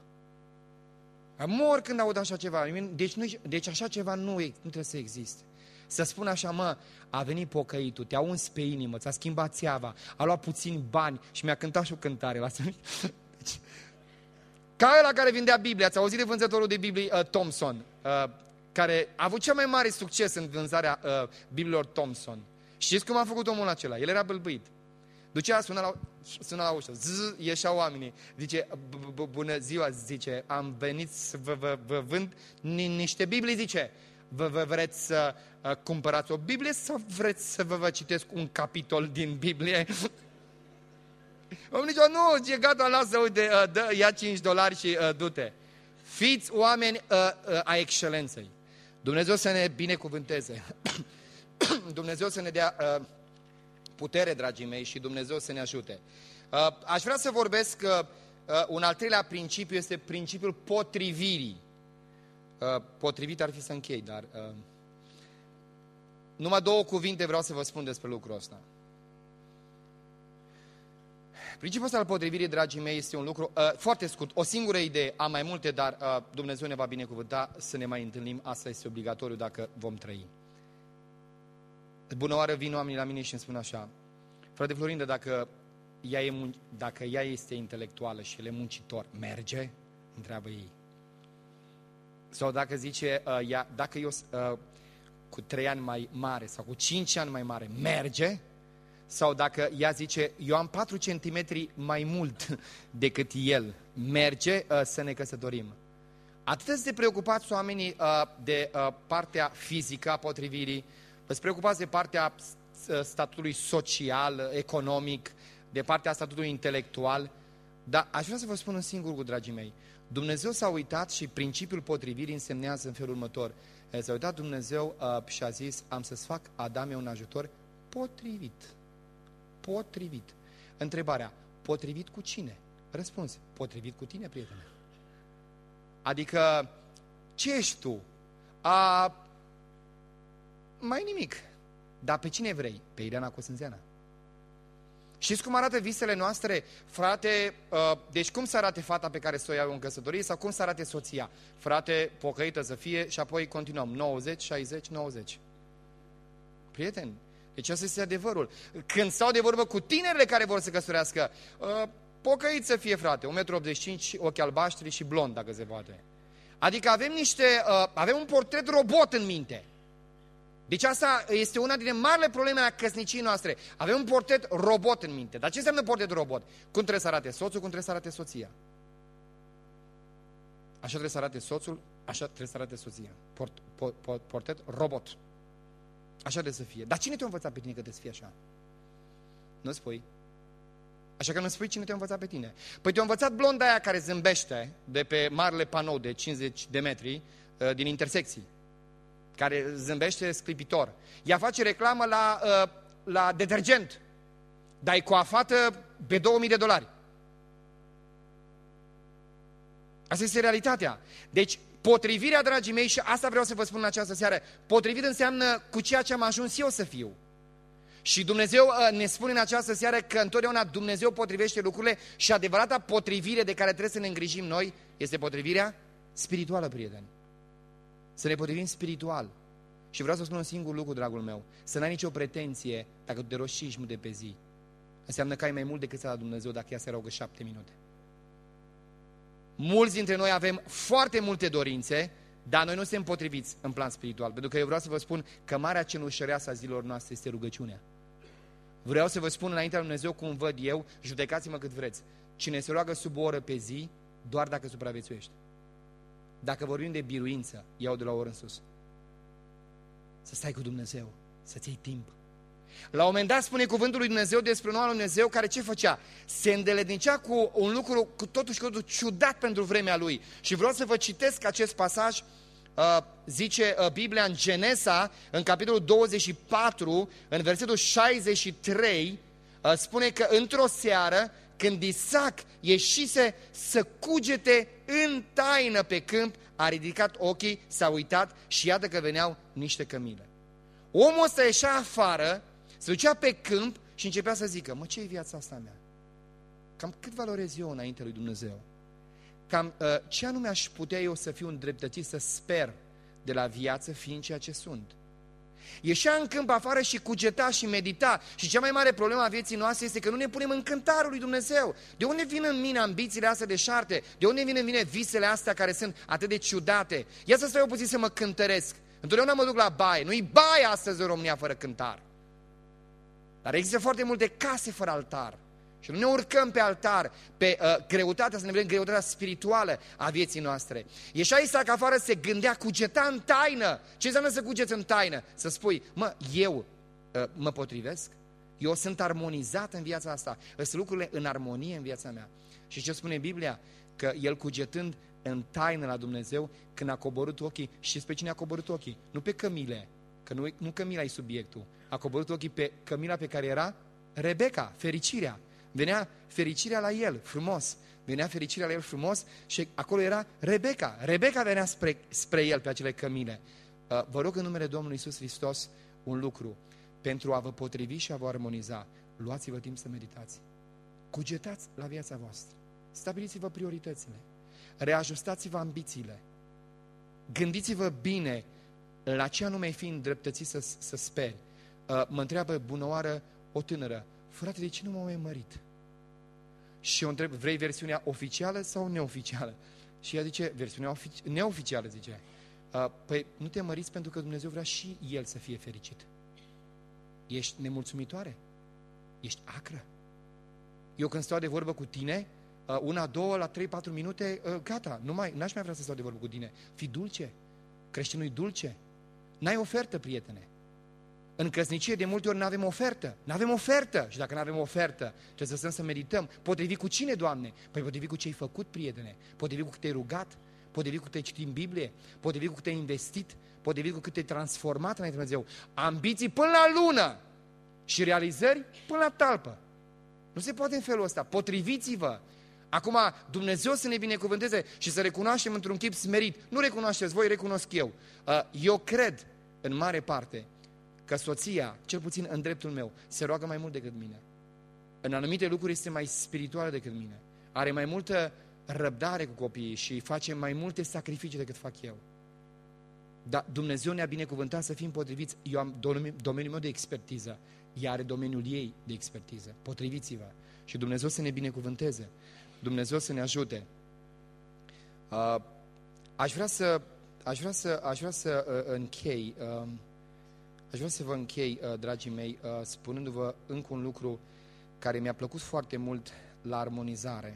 Mor când aud așa ceva. Deci, nu, deci așa ceva nu, nu trebuie să existe. Să spun așa, mă, a venit pocăitul, te-a uns pe inimă, ți-a schimbat țeava, a luat puțini bani și mi-a cântat și o cântare. Deci, ca ăla care vindea Biblia, ați auzit de vânzătorul de Biblii uh, Thompson, uh, care a avut cel mai mare succes în vânzarea uh, Bibliilor Thompson. Știți cum a făcut omul acela? El era bâlbâit. Ducea, suna la, suna la ușă, zzz, ieșeau oamenii, zice, bună ziua, zice, am venit să vă, vă, vă vând niște Biblii, zice, vă, vă vreți să uh, cumpărați o Biblie sau vreți să vă, vă citesc un capitol din Biblie? Omul zice, nu, zice, gata, lasă, uite, uh, dă, ia cinci dolari și uh, du-te. Fiți oameni uh, uh, a excelenței. Dumnezeu să ne binecuvânteze. Dumnezeu să ne dea uh, putere, dragii mei, și Dumnezeu să ne ajute. Uh, aș vrea să vorbesc că uh, un al treilea principiu este principiul potrivirii. Uh, potrivit ar fi să închei, dar uh, numai două cuvinte vreau să vă spun despre lucrul ăsta. Principiul ăsta al potrivirii, dragii mei, este un lucru uh, foarte scurt. O singură idee, am mai multe, dar uh, Dumnezeu ne va binecuvânta să ne mai întâlnim. Asta este obligatoriu dacă vom trăi. Bună oară, vin oamenii la mine și îmi spun așa, frate Florinde, dacă ea, e, dacă ea este intelectuală și el e muncitor, merge? Întreabă ei. Sau dacă zice, uh, ea, dacă eu uh, cu trei ani mai mare sau cu cinci ani mai mare, merge? Sau dacă ea zice, eu am patru centimetri mai mult decât el, merge uh, să ne căsătorim? Atât sunt de preocupați oamenii uh, de uh, partea fizică a potrivirii, vă preocupați de partea statutului social, economic, de partea statutului intelectual, dar aș vrea să vă spun un singur lucru, dragii mei. Dumnezeu s-a uitat și principiul potrivirii însemnează în felul următor. S-a uitat Dumnezeu uh, și a zis, am să-ți fac Adame un ajutor potrivit. Potrivit. Întrebarea, potrivit cu cine? Răspuns, potrivit cu tine, prietene. Adică, ce ești tu? A... Mai nimic. Dar pe cine vrei? Pe Ileana Cosânzeana. Știți cum arată visele noastre? Frate, uh, deci cum să arate fata pe care să o iau în căsătorie sau cum să arate soția? Frate, pocăită să fie și apoi continuăm. nouăzeci, șaizeci, nouăzeci. Prieteni, deci asta este adevărul. Când stau de vorbă cu tinerile care vor să căsătorească, uh, pocăit să fie, frate, un metru optzeci și cinci, ochi albaștri și blond, dacă se poate. Adică avem niște, uh, avem un portret robot în minte. Deci asta este una dintre marile probleme a căsniciei noastre. Avem un portret robot în minte. Dar ce înseamnă portret robot? Cum trebuie să arate soțul, cum trebuie să arate soția? Așa trebuie să arate soțul, așa trebuie să arate soția. Port, port, port, portret robot. Așa trebuie să fie. Dar cine te-a învățat pe tine că trebuie să fie așa? Nu spui. Așa că nu spui cine te-a învățat pe tine. Păi te-a învățat blonda aia care zâmbește de pe marele panou de cincizeci de metri din intersecții, care zâmbește sclipitor. Ea face reclamă la, la detergent, dar e coafată pe două mii de dolari. Asta este realitatea. Deci, potrivirea, dragii mei, și asta vreau să vă spun în această seară, potrivit înseamnă cu ceea ce am ajuns eu să fiu. Și Dumnezeu ne spune în această seară că întotdeauna Dumnezeu potrivește lucrurile și adevărata potrivire de care trebuie să ne îngrijim noi este potrivirea spirituală, prieteni. Să ne potrivim spiritual. Și vreau să spun un singur lucru, dragul meu. Să n-ai nicio pretenție dacă tu te rogi cinci minute pe zi. Înseamnă că ai mai mult decât să la Dumnezeu dacă ea se rogă șapte minute. Mulți dintre noi avem foarte multe dorințe, Dar noi nu suntem potriviți în plan spiritual, pentru că eu vreau să vă spun că marea cenușăreasă a zilor noastre este rugăciunea. Vreau să vă spun înaintea lui Dumnezeu cum văd eu, judecați-mă cât vreți. Cine se roagă sub o oră pe zi, doar dacă supraviețuiește. Dacă vorbim de biruință, iau de la o oră în sus. Să stai cu Dumnezeu, să-ți iei timp. La un moment dat spune cuvântul lui Dumnezeu despre un om al lui Dumnezeu care ce făcea? Se îndeletnicea cu un lucru cu totul și cu totul ciudat pentru vremea lui. Și vreau să vă citesc acest pasaj, uh, zice uh, Biblia în Genesa, în capitolul douăzeci și patru, în versetul șaizeci și trei, uh, spune că într-o seară, când Isaac ieșise să cugete în taină pe câmp, a ridicat ochii, s-a uitat și iată că veneau niște cămile. Omul ăsta ieșea afară, se ducea pe câmp și începea să zică, mă, ce-i viața asta mea? Cam cât valorez eu înainte lui Dumnezeu? Cam uh, ce anume aș putea eu să fiu îndreptățit, să sper de la viață fiind ceea ce sunt? Ieșea în câmp afară și cugeta și medita. Și cea mai mare problemă a vieții noastre este că nu ne punem în cântarul lui Dumnezeu. De unde vin în mine ambițiile astea deșarte? De unde vin în mine visele astea care sunt atât de ciudate? Ia să stau eu puțin să mă cântăresc. Întotdeauna mă duc la baie. Nu-i baie astăzi în România fără cântar. Dar există foarte multe case fără altar. Și nu ne urcăm pe altar, pe uh, greutatea, să ne vedem greutatea spirituală a vieții noastre. Ieșea Isaac afară, se gândea, cugeta în taină. Ce înseamnă să cugeți în taină? Să spui, mă, eu uh, mă potrivesc? Eu sunt armonizat în viața asta. Sunt lucrurile în armonie în viața mea. Și ce spune Biblia? Că el cugetând în taină la Dumnezeu, când a coborât ochii, și pe cine a coborât ochii? Nu pe cămile, că nu, nu cămila e subiectul. A coborât ochii pe cămila pe care era Rebecca, fericirea. Venea fericirea la el, frumos. Venea fericirea la el frumos și acolo era Rebecca. Rebecca venea spre, spre el pe acele cămile. Uh, vă rog în numele Domnului Iisus Hristos un lucru. Pentru a vă potrivi și a vă armoniza, luați-vă timp să meditați. Cugetați la viața voastră. Stabiliți-vă prioritățile. Reajustați-vă ambițiile. Gândiți-vă bine la ce anume fi îndreptățit să, să speri. Uh, mă întreabă bunăoară o tânără, frate, de ce nu m-am mai mărit? Și eu întreb, vrei versiunea oficială sau neoficială? Și ea zice, versiunea neoficială, zice. Uh, păi nu te măriți pentru că Dumnezeu vrea și El să fie fericit. Ești nemulțumitoare? Ești acră? Eu când stau de vorbă cu tine, uh, una, două, la trei, patru minute, uh, gata, nu mai, n-aș mai vrea să stau de vorbă cu tine. Fii dulce. Creștinul e dulce. N-ai ofertă, prietene. În căsnicie de multe ori nu avem ofertă. Nu avem ofertă. Și dacă nu avem ofertă, trebuie să stăm să medităm. Potrivit cu cine, Doamne? Păi potrivit cu ce ai făcut, prietene. Potrivit cu cât te-ai rugat. Potrivit cu cât te-ai citit în Biblie. Potrivit cu cât te-ai investit. Potrivit cu cât te-ai transformat înainte de Dumnezeu. Ambiții până la lună. Și realizări până la talpă. Nu se poate în felul ăsta. Potriviți-vă. Acum Dumnezeu să ne binecuvânteze și să recunoaștem într-un chip smerit. Nu recunoașteți voi, recunosc eu. Eu cred în mare parte că soția, cel puțin în dreptul meu, se roagă mai mult decât mine. În anumite lucruri este mai spirituală decât mine. Are mai multă răbdare cu copiii și face mai multe sacrificii decât fac eu. Dar Dumnezeu ne-a binecuvântat să fim potriviți. Eu am domeniul meu de expertiză, ea are domeniul ei de expertiză. Potriviți-vă. Și Dumnezeu să ne binecuvânteze. Dumnezeu să ne ajute. Uh, aș vrea să, aș vrea să, aș vrea să uh, închei... Uh, Aș vrea să vă închei, dragii mei, spunându-vă încă un lucru care mi-a plăcut foarte mult la armonizare.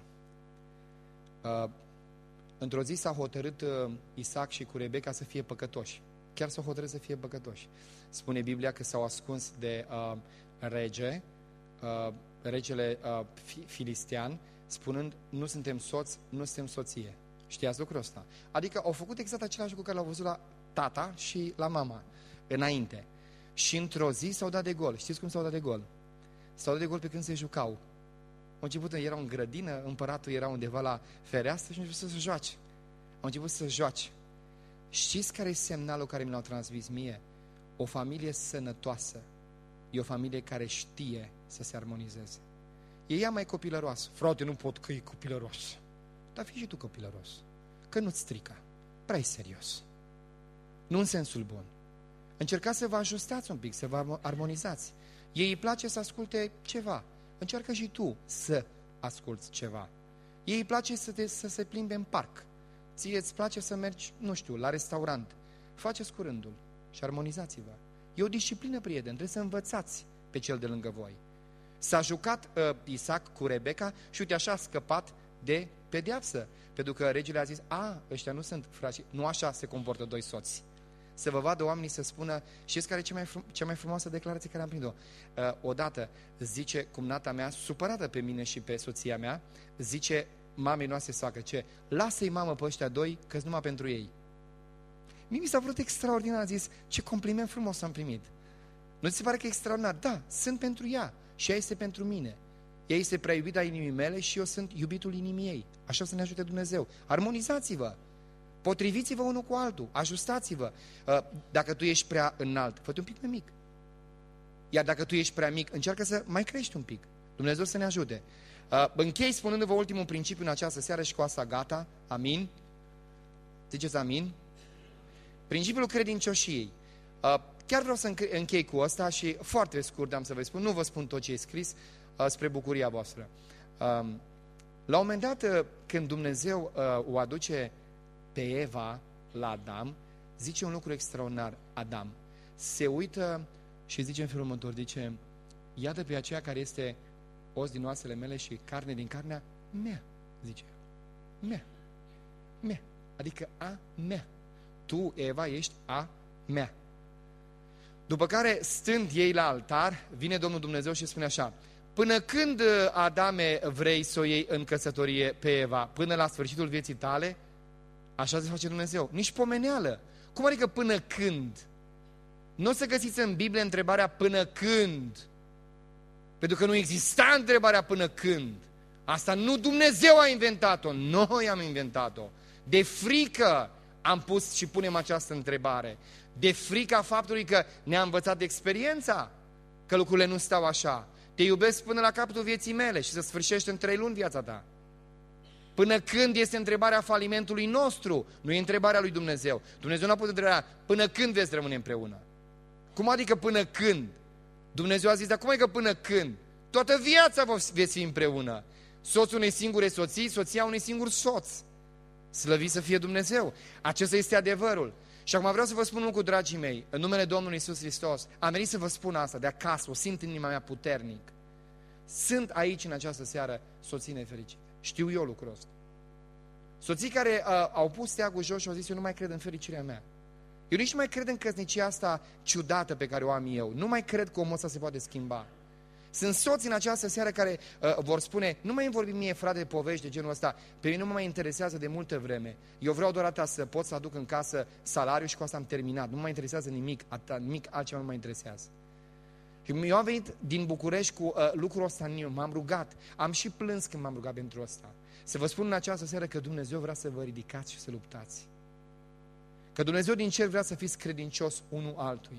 Într-o zi s-a hotărât Isaac și cu Rebecca să fie păcătoși. Chiar s-au hotărât să fie păcătoși. Spune Biblia că s-au ascuns de uh, rege, uh, regele uh, filistean, spunând, nu suntem soți, nu suntem soție. Știați lucrul ăsta? Adică au făcut exact același lucru care l-au văzut la tata și la mama înainte. Și într-o zi s-au dat de gol. Știți cum s-au dat de gol? S-au dat de gol pe când se jucau. Au început, erau în grădină, împăratul era undeva la fereastră și au început să se joace. Au început să se joace. Știți care e semnalul care mi l-au transmis mie? O familie sănătoasă e o familie care știe să se armonizeze. E ea mai copilăroasă. Frate, nu pot că e copilăros. Dar fii și tu copilăros. Că nu-ți strică. Prea serios. Nu în sensul bun. Încercați să vă ajustați un pic, să vă armonizați. Ei îi place să asculte ceva. Încearcă și tu să asculți ceva. Ei îi place să, te, să se plimbe în parc. ție îți place să mergi, nu știu, la restaurant. Faceți cu rândul și armonizați-vă. E o disciplină, prieteni, trebuie să învățați pe cel de lângă voi. S-a jucat uh, Isaac cu Rebecca și uite așa a scăpat de pedeapsă. Pentru că regele a zis, a, ăștia nu sunt frați, nu așa se comportă doi soți. Să vă vadă oamenii să spună, știți care e cea mai, frum- cea mai frumoasă declarație care am primit-o? Uh, odată zice cumnata mea, supărată pe mine și pe soția mea, zice mamei noastre soacră, ce? Lasă-i mamă pe ăștia doi, că-s numai pentru ei. Mie mi s-a părut extraordinar, a zis, ce compliment frumos am primit. Nu ți se pare că e extraordinar? Da, sunt pentru ea și ea este pentru mine. Ea este prea iubită a inimii mele și eu sunt iubitul inimii ei. Așa să ne ajute Dumnezeu. Armonizați-vă, potriviți-vă unul cu altul, ajustați-vă. Dacă tu ești prea înalt, fă-te un pic mai mic. Iar dacă tu ești prea mic, încearcă să mai crești un pic. Dumnezeu să ne ajute. Închei spunându-vă ultimul principiu în această seară și cu asta gata. Amin? Ziceți amin? Principiul credincioșiei. Chiar vreau să închei cu asta și foarte scurt am să vă spun, nu vă spun tot ce e scris, spre bucuria voastră. La un moment dat, când Dumnezeu o aduce pe Eva la Adam, zice un lucru extraordinar, Adam. Se uită și zice în felul următor, zice, iată pe aceea care este os din oasele mele și carne din carnea mea, zice. Mea. Mea. Adică a mea. Tu, Eva, ești a mea. După care, stând ei la altar, vine Domnul Dumnezeu și spune așa, până când, Adame, vrei să o iei în căsătorie pe Eva? Până la sfârșitul vieții tale? Așa se face Dumnezeu. Nici pomeneală. Cum adică până când? Nu o să găsiți în Biblie întrebarea până când. Pentru că nu exista întrebarea până când. Asta nu Dumnezeu a inventat-o, noi am inventat-o. De frică am pus și punem această întrebare. De frica faptului că ne-a învățat experiența că lucrurile nu stau așa. Te iubesc până la capătul vieții mele și să sfârșești în trei luni viața ta. Până când este întrebarea falimentului nostru, nu e întrebarea lui Dumnezeu. Dumnezeu n-a pus întrebarea, până când veți rămâne împreună? Cum adică până când? Dumnezeu a zis, dar cum adică până când? Toată viața veți fi împreună. Soțul unei singure soții, soția unui singur soț. Slăvit să fie Dumnezeu. Acesta este adevărul. Și acum vreau să vă spun un lucru, dragii mei, în numele Domnului Iisus Hristos. Am venit să vă spun asta de acasă, o simt în inima mea puternic. Sunt aici în această seară soții nefericite. Știu eu lucrul ăsta. Soții care uh, au pus steagul jos și au zis, eu nu mai cred în fericirea mea. Eu nici nu mai cred în căsnicia asta ciudată pe care o am eu. Nu mai cred că omul ăsta se poate schimba. Sunt soți în această seară care uh, vor spune, nu mai îmi vorbi mie, frate, de povești de genul ăsta, pe mine nu mă mai interesează de multă vreme. Eu vreau doar atâta să pot să aduc în casă salariul și cu asta am terminat. Nu mă mai interesează nimic, atâta, nimic altceva nu mă interesează. Și eu am venit din București cu uh, lucrul ăsta în eu, m-am rugat, am și plâns când m-am rugat pentru ăsta. Să vă spun în această seară că Dumnezeu vrea să vă ridicați și să luptați. Că Dumnezeu din cer vrea să fiți credincios unul altuia.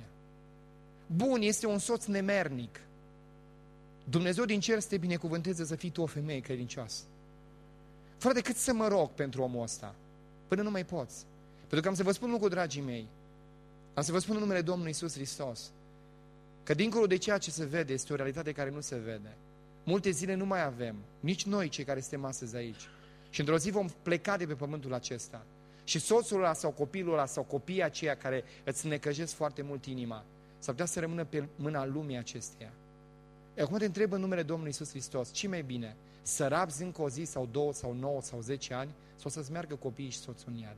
Bun, este un soț nemernic. Dumnezeu din cer să te binecuvânteze să fii tu o femeie credincioasă. Frate, cât să mă rog pentru omul ăsta? Până nu mai poți. Pentru că am să vă spun lucru, dragii mei. Am să vă spun în numele Domnului Iisus Hristos. Că dincolo de ceea ce se vede, este o realitate care nu se vede. Multe zile nu mai avem, nici noi cei care suntem astăzi aici. Și într-o zi vom pleca de pe pământul acesta. Și soțul ăla sau copilul ăla sau copiii aceia care îți necăjesc foarte mult inima, s-ar putea să rămână pe mâna lumii acesteia. E, acum te întreb în numele Domnului Iisus Hristos, ce mai bine? Să rabzi încă o zi sau două sau nouă sau zece ani sau să-ți meargă copiii și soțul în iad?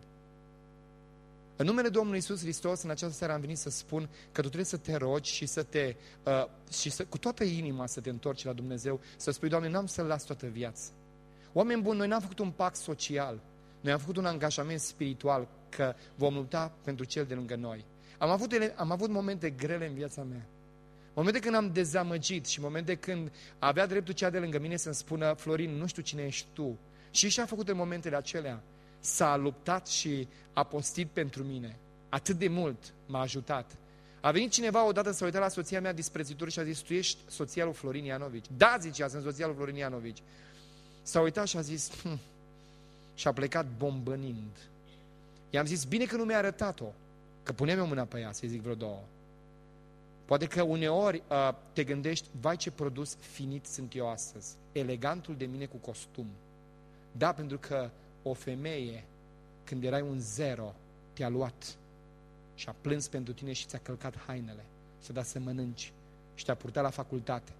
În numele Domnului Iisus Hristos, în această seară am venit să spun că tu trebuie să te rogi și să te, uh, și să, cu toată inima să te întorci la Dumnezeu, să spui, Doamne, n-am să-L las toată viața. Oameni buni, noi n-am făcut un pact social, noi am făcut un angajament spiritual că vom lupta pentru cel de lângă noi. Am avut, ele, am avut momente grele în viața mea. Momente când am dezamăgit și momente când avea dreptul cea de lângă mine să-mi spună, Florin, nu știu cine ești tu. Și și-a făcut în momentele acelea. S-a luptat și a postit pentru mine. Atât de mult m-a ajutat. A venit cineva odată să uita la soția mea disprețuitor și a zis, tu ești soția lui Florin Ianovici. Da, zicea, sunt soția lui Florin Ianovici. S-a uitat și a zis, hm. Și a plecat bombănind. I-am zis, bine că nu mi-a arătat-o, că puneam eu mâna pe ea, să-i zic vreo două. Poate că uneori uh, te gândești, vai ce produs finit sunt eu astăzi, elegantul de mine cu costum. Da, pentru că o femeie când erai un zero, te-a luat și a plâns pentru tine și ți-a călcat hainele, să da să mănânci și te-a purtat la facultate.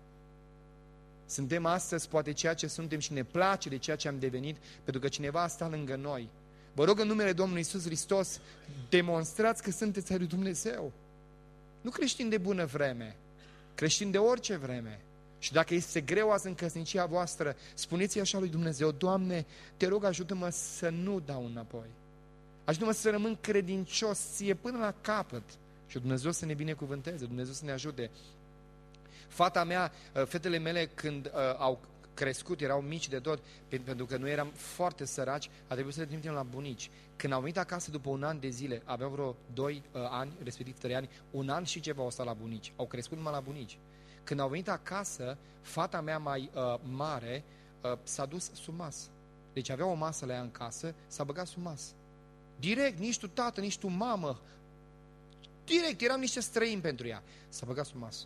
Suntem astăzi poate ceea ce suntem și ne place de ceea ce am devenit, pentru că cineva a stat lângă noi. Vă rog în numele Domnului Iisus Hristos, demonstrați că sunteți ai lui Dumnezeu. Nu creștini de bună vreme, creștini de orice vreme. Și dacă este greu azi în căsnicia voastră, spuneți-i așa lui Dumnezeu: Doamne, te rog, ajută-mă să nu dau înapoi. Ajută-mă să rămân credincios ție până la capăt. Și Dumnezeu să ne binecuvânteze, Dumnezeu să ne ajute. Fata mea, fetele mele, când uh, au crescut, erau mici de tot, pentru că noi eram foarte săraci, a trebuit să le trimitem la bunici. Când au venit acasă după un an de zile, aveau vreo doi uh, ani, respectiv trei ani, un an și ceva au stat la bunici. Au crescut numai la bunici. Când au venit acasă, fata mea mai uh, mare uh, s-a dus sub masă. Deci avea o masă la ea în casă, s-a băgat sub masă. Direct, nici tu tată, nici tu mamă. Direct, eram niște străini pentru ea. S-a băgat sub masă.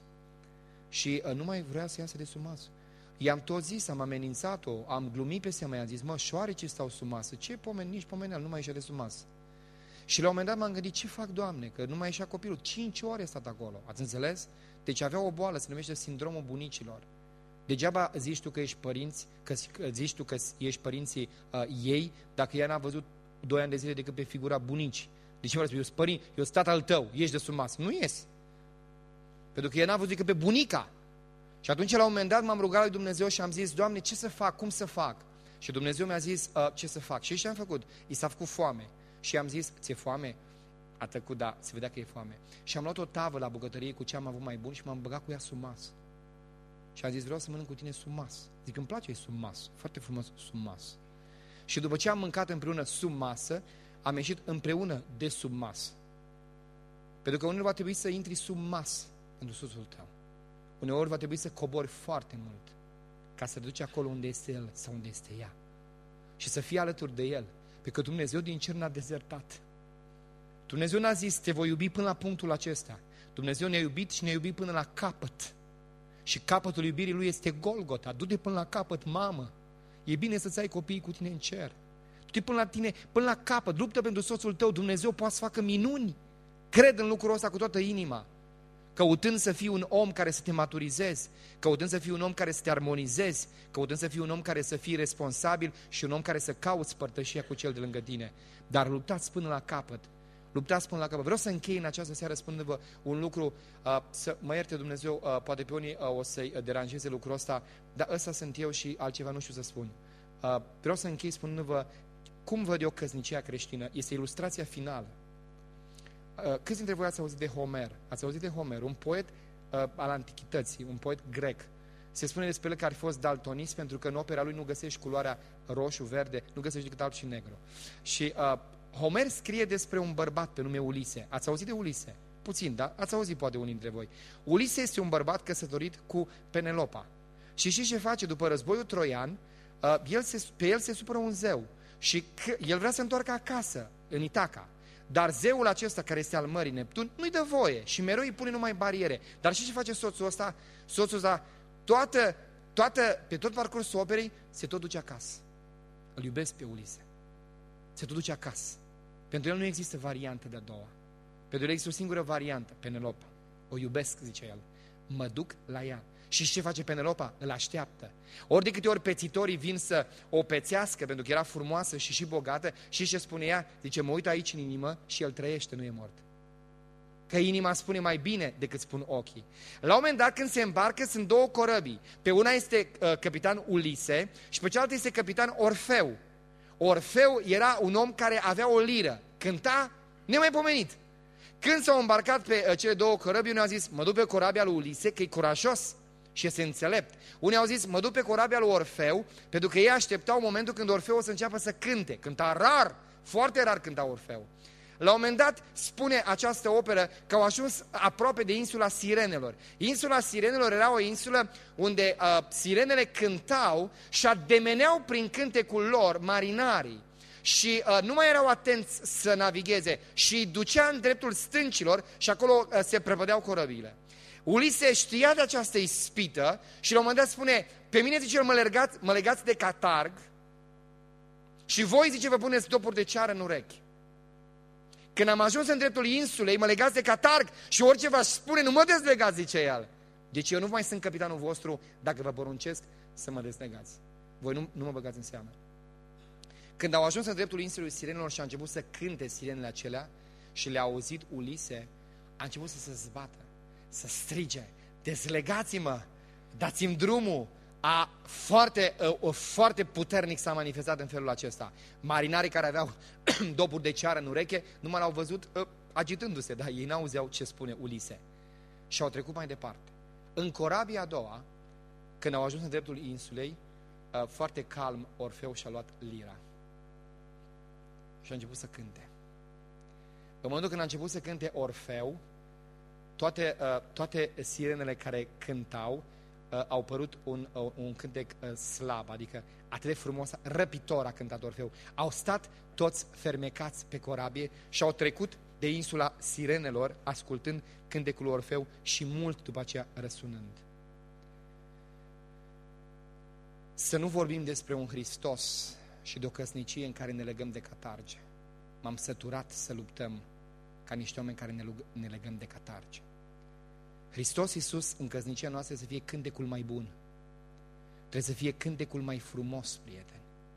Și uh, nu mai vrea să iasă de sub masă. I-am tot zis, am amenințat-o, am glumit pe seama, i-am zis: mă, șoarecii stau sub masă, ce pomeni, nici pomeneal, nu mai ieșea de sub masă. Și la un moment dat m-am gândit: ce fac, Doamne, că nu mai ieșea copilul, cinci ore a stat acolo, ați înțeles? Deci avea o boală, se numește sindromul bunicilor. Degeaba zici tu că ești părinți, că zici tu că ești părinții uh, ei, dacă ea n-a văzut doi ani de zile decât pe figura bunici. De ce vreau să spun? Eu sunt părinte, eu sunt tatăl tău, ești de sub masă. Nu ies. Pentru că ea n-a văzut decât pe bunica. Și atunci, la un moment dat, m-am rugat lui Dumnezeu și am zis: Doamne, ce să fac, cum să fac? Și Dumnezeu mi-a zis: uh, ce să fac? Și ce am făcut? I s-a făcut foame. Și am zis: ți-e foame? A tăcut, da, se vedea că e foame. Și am luat o tavă la bucătărie cu ce am avut mai bun și m-am băgat cu ea sub masă. Și am zis: vreau să mănânc cu tine sub masă. Zic: îmi place sub masă, foarte frumos sub masă. Și după ce am mâncat împreună sub masă, am ieșit împreună de sub masă. Pentru că uneori va trebui să intri sub masă pentru soțul tău. Uneori va trebui să cobori foarte mult ca să te duci acolo unde este el sau unde este ea. Și să fii alături de el. Pentru că Dumnezeu din cer n-a dezertat. Dumnezeu n-a zis: te voi iubi până la punctul acesta. Dumnezeu ne-a iubit și ne-a iubit până la capăt. Și capătul iubirii Lui este Golgota. Du-te până la capăt, mamă. E bine să-ți ai copiii cu tine în cer. Du-te până la tine, până la capăt. Luptă pentru soțul tău. Dumnezeu poate să facă minuni. Cred în lucrul ăsta cu toată inima. Căutând să fii un om care să te maturizezi, căutând să fii un om care să te armonizezi, căutând să fii un om care să fii responsabil și un om care să cauți părtășia cu cel de lângă tine. Dar luptați până la capăt. Luptați până la capăt. Vreau să închei în această seară spunându-vă un lucru, uh, să mă ierte Dumnezeu, uh, poate pe unii uh, o să-i deranjeze lucrul ăsta, dar ăsta sunt eu și altceva nu știu să spun. Uh, vreau să închei spunându-vă cum văd eu căsnicia creștină. Este ilustrația finală. Câți dintre voi ați auzit de Homer? Ați auzit de Homer, un poet uh, al antichității, un poet grec. Se spune despre el că ar fi fost daltonist pentru că în opera lui nu găsești culoarea roșu, verde, nu găsești decât alb și negru. Și uh, Homer scrie despre un bărbat pe nume Ulise. Ați auzit de Ulise? Puțin, da? Ați auzit poate unii dintre voi. Ulise este un bărbat căsătorit cu Penelopa. Și știți ce face după războiul troian? Uh, el se, pe el se supără un zeu și el vrea să întoarcă acasă, în Itaca. Dar zeul acesta, care este al mării, Neptun, nu-i dă voie și mereu îi pune numai bariere. Dar și ce face soțul ăsta? Soțul ăsta, toată, toată, pe tot parcursul operei, se tot duce acasă. Îl iubesc pe Ulise. Se tot duce acasă. Pentru el nu există variantă de-a doua. Pentru el există o singură variantă, Penelopa. O iubesc, zice el. Mă duc la ea. Și ce face Penelopa? Îl așteaptă. Ori de câte ori pețitorii vin să o pețească, pentru că era frumoasă și și bogată, și ce spune ea? Zice: mă uit aici în inimă și el trăiește, nu e mort. Că inima spune mai bine decât spun ochii. La un moment dat, când se îmbarcă, sunt două corăbii. Pe una este uh, capitan Ulise și pe cealaltă este capitan Orfeu. Orfeu era un om care avea o liră, cânta nemaipomenit. Când s-au îmbarcat pe uh, cele două corăbii, unii au zis: mă duc pe corabia lui Ulise, că e curajos și este înțelept. Unii au zis: mă duc pe corabia lui Orfeu, pentru că ei așteptau momentul când Orfeu o să înceapă să cânte. Cânta rar, foarte rar cânta Orfeu. La un moment dat spune această operă că au ajuns aproape de insula Sirenelor. Insula Sirenelor era o insulă unde uh, sirenele cântau și ademeneau prin cântecul lor marinarii. Și uh, nu mai erau atenți să navigheze și îi ducea în dreptul stâncilor și acolo uh, se prăpădeau corăbiile. Ulise știa de această ispită și la un moment dat spune: pe mine, zice el, mă legați, mă legați de catarg Și voi, zice, vă puneți topuri de ceară în urechi. Când am ajuns în dreptul insulei, mă legați de catarg și orice v-aș spune, nu mă dezlegați, zice el. Deci eu nu mai sunt capitanul vostru dacă vă poruncesc să mă dezlegați. Voi nu, nu mă băgați în seamă. Când au ajuns în dreptul insulei sirenelor și a început să cânte sirenele acelea și le-a auzit Ulise, a început să se zbată, să strige, dezlegați-mă, dați-mi drumul. A, foarte, a, foarte puternic s-a manifestat în felul acesta. Marinarii care aveau dopuri de ceară în ureche, numai l-au văzut a, agitându-se, dar ei n-auzeau ce spune Ulise. Și au trecut mai departe. În corabia a doua, când au ajuns în dreptul insulei, a, foarte calm, Orfeu și-a luat lira. Și a început să cânte. În momentul când a început să cânte Orfeu, toate, uh, toate sirenele care cântau uh, au părut un, uh, un cântec uh, slab, adică atât de frumos, răpitor a cântat Orfeu. Au stat toți fermecați pe corabie și au trecut de insula sirenelor, ascultând cântecul Orfeu și mult după aceea răsunând. Să nu vorbim despre un Hristos și de o căsnicie în care ne legăm de catarge. M-am săturat să luptăm ca niște oameni care ne, ne legăm de catarge. Hristos Iisus în căsnicia noastră să fie cântecul mai bun. Trebuie să fie cântecul mai frumos, prieteni.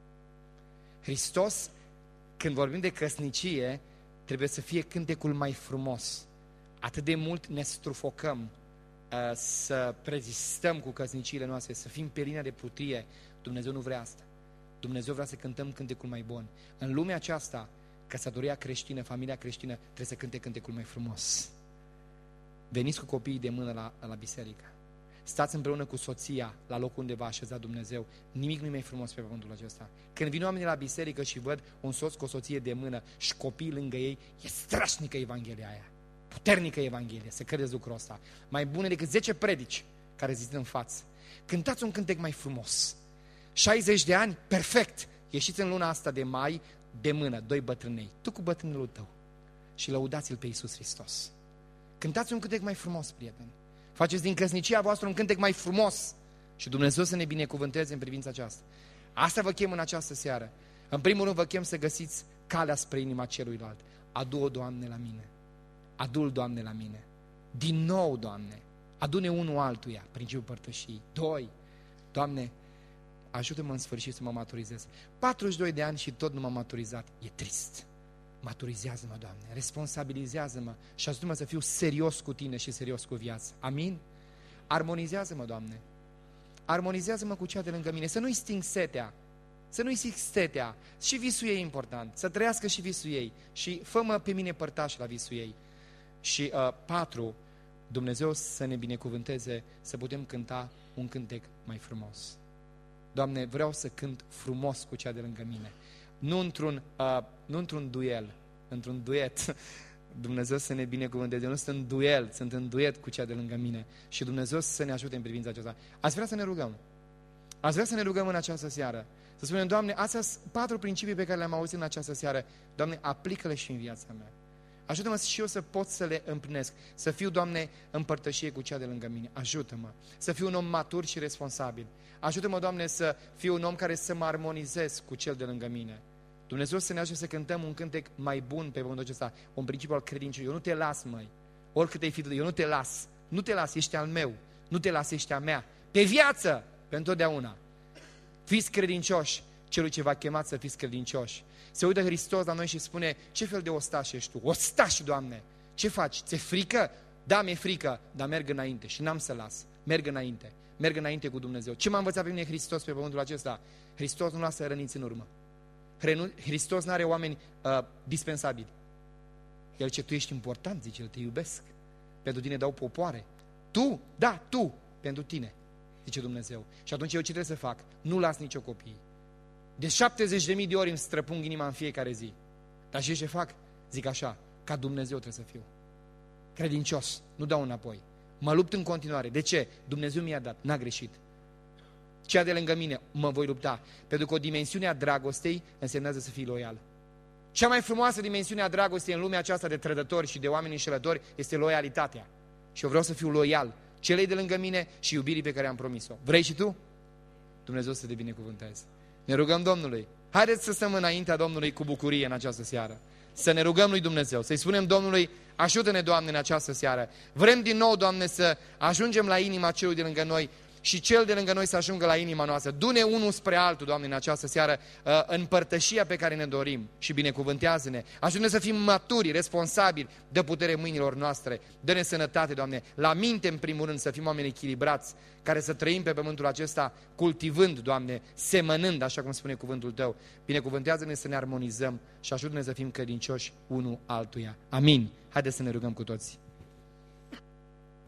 Hristos, când vorbim de căsnicie, trebuie să fie cântecul mai frumos. Atât de mult ne strufocăm uh, să prezistăm cu căsniciile noastre, să fim pe linia de putrie. Dumnezeu nu vrea asta. Dumnezeu vrea să cântăm cântecul mai bun. În lumea aceasta, căsătoria creștină, familia creștină, trebuie să cânte cântecul mai frumos. Veniți cu copiii de mână la, la biserică. Stați împreună cu soția la locul unde v-a așezat Dumnezeu. Nimic nu e mai frumos pe pământul acesta. Când vin oamenii la biserică și văd un soț cu o soție de mână și copii lângă ei, e strașnică Evanghelia aia. Puternică Evanghelie, să credeți lucrul ăsta. Mai bune decât zece predici care zic în față. Cântați un cântec mai frumos. șaizeci de ani, perfect. Ieșiți în luna asta de mai de mână, doi bătrânei, tu cu bătrânelul tău și lăudați-L pe Iisus Hristos. Cântați un cântec mai frumos, prieteni. Faceți din căsnicia voastră un cântec mai frumos și Dumnezeu să ne binecuvânteze în privința aceasta. Asta vă chem în această seară. În primul rând vă chem să găsiți calea spre inima celuilalt. Adu-o, Doamne, la mine. Adu-l, Doamne, la mine. Din nou, Doamne. Adu-ne unul altuia, principiul părtășii. Doi, Doamne, ajută-mă în sfârșit să mă maturizez. patruzeci și doi de ani și tot nu m-am maturizat. E trist. Maturizează-mă, Doamne, responsabilizează-mă și ajută-mă să fiu serios cu Tine și serios cu viața. Amin? Armonizează-mă, Doamne. Armonizează-mă cu cea de lângă mine. Să nu-i sting setea. Să nu-i sting setea. Și visul ei e important. Să trăiască și visul ei. Și fă-mă pe mine părtaș la visul ei. Și uh, patru, Dumnezeu să ne binecuvânteze să putem cânta un cântec mai frumos. Doamne, vreau să cânt frumos cu cea de lângă mine. Nu într-un, uh, nu într-un duel, într-un duet. Dumnezeu să ne binecuvânteze. Eu nu sunt în duel, sunt în duet cu cea de lângă mine. Și Dumnezeu să ne ajute în privința aceasta. Ați vrea să ne rugăm. Ați vrea să ne rugăm în această seară. Să spunem, Doamne, astea sunt patru principii pe care le-am auzit în această seară. Doamne, aplică-le și în viața mea. Ajută-mă și eu să pot să le împlinesc. Să fiu, Doamne, în părtășie cu cea de lângă mine. Ajută-mă. Să fiu un om matur și responsabil. Ajută-mă, Doamne, să fiu un om care să mă armonizez cu cel de lângă mine. Dumnezeu să ne ajute să cântăm un cântec mai bun pe pământul acesta. Un principiu al credinței. Eu nu te las, măi. Oricât ai fi tu, eu nu te las. Nu te las, ești al meu. Nu te las, ești a mea. Pe viață, pe întotdeauna. Fiți credincioși. Celui ce v-a chemat să fiți credincioși. Se uită Hristos la noi și spune, ce fel de ostaș ești tu? Ostaș, Doamne! Ce faci? Ți-e frică? Da, mi-e frică, dar merg înainte și n-am să las. Merg înainte. Merg înainte cu Dumnezeu. Ce m-a învățat pe mine Hristos pe pământul acesta? Hristos nu lasă răniți în urmă. Hristos nu are oameni uh, dispensabili. El ce tu ești important, zice, El te iubesc. Pentru tine dau popoare. Tu, da, tu, pentru tine, zice Dumnezeu. Și atunci eu ce trebuie să fac? Nu las nicio copii. De șaptezeci de mii de ori îmi străpung inima în fiecare zi. Dar și ce fac? Zic așa, ca Dumnezeu trebuie să fiu. Credincios, nu dau înapoi. Mă lupt în continuare. De ce? Dumnezeu mi-a dat, n-a greșit. Cea de lângă mine, mă voi lupta. Pentru că o dimensiune a dragostei însemnează să fii loial. Cea mai frumoasă dimensiune a dragostei în lumea aceasta de trădători și de oameni înșelători este loialitatea. Și eu vreau să fiu loial celei de lângă mine și iubirii pe care am promis-o. Vrei și tu? Dumnezeu să te binecuvânteze. Ne rugăm Domnului. Haideți să stăm înaintea Domnului cu bucurie în această seară. Să ne rugăm lui Dumnezeu, să-i spunem Domnului, ajută-ne, Doamne, în această seară. Vrem din nou, Doamne, să ajungem la inima celui de lângă noi și cel de lângă noi să ajungă la inima noastră. Du-ne unul spre altul, Doamne, în această seară, în părtășia pe care ne dorim și binecuvântează-ne. Ajută-ne să fim maturi, responsabili, dă putere mâinilor noastre, dă-ne sănătate, Doamne, la minte în primul rând, să fim oameni echilibrați, care să trăim pe pământul acesta, cultivând, Doamne, semănând, așa cum spune cuvântul Tău. Binecuvântează-ne să ne armonizăm și ajută-ne să fim credincioși unul altuia. Amin. Haideți să ne rugăm cu toți.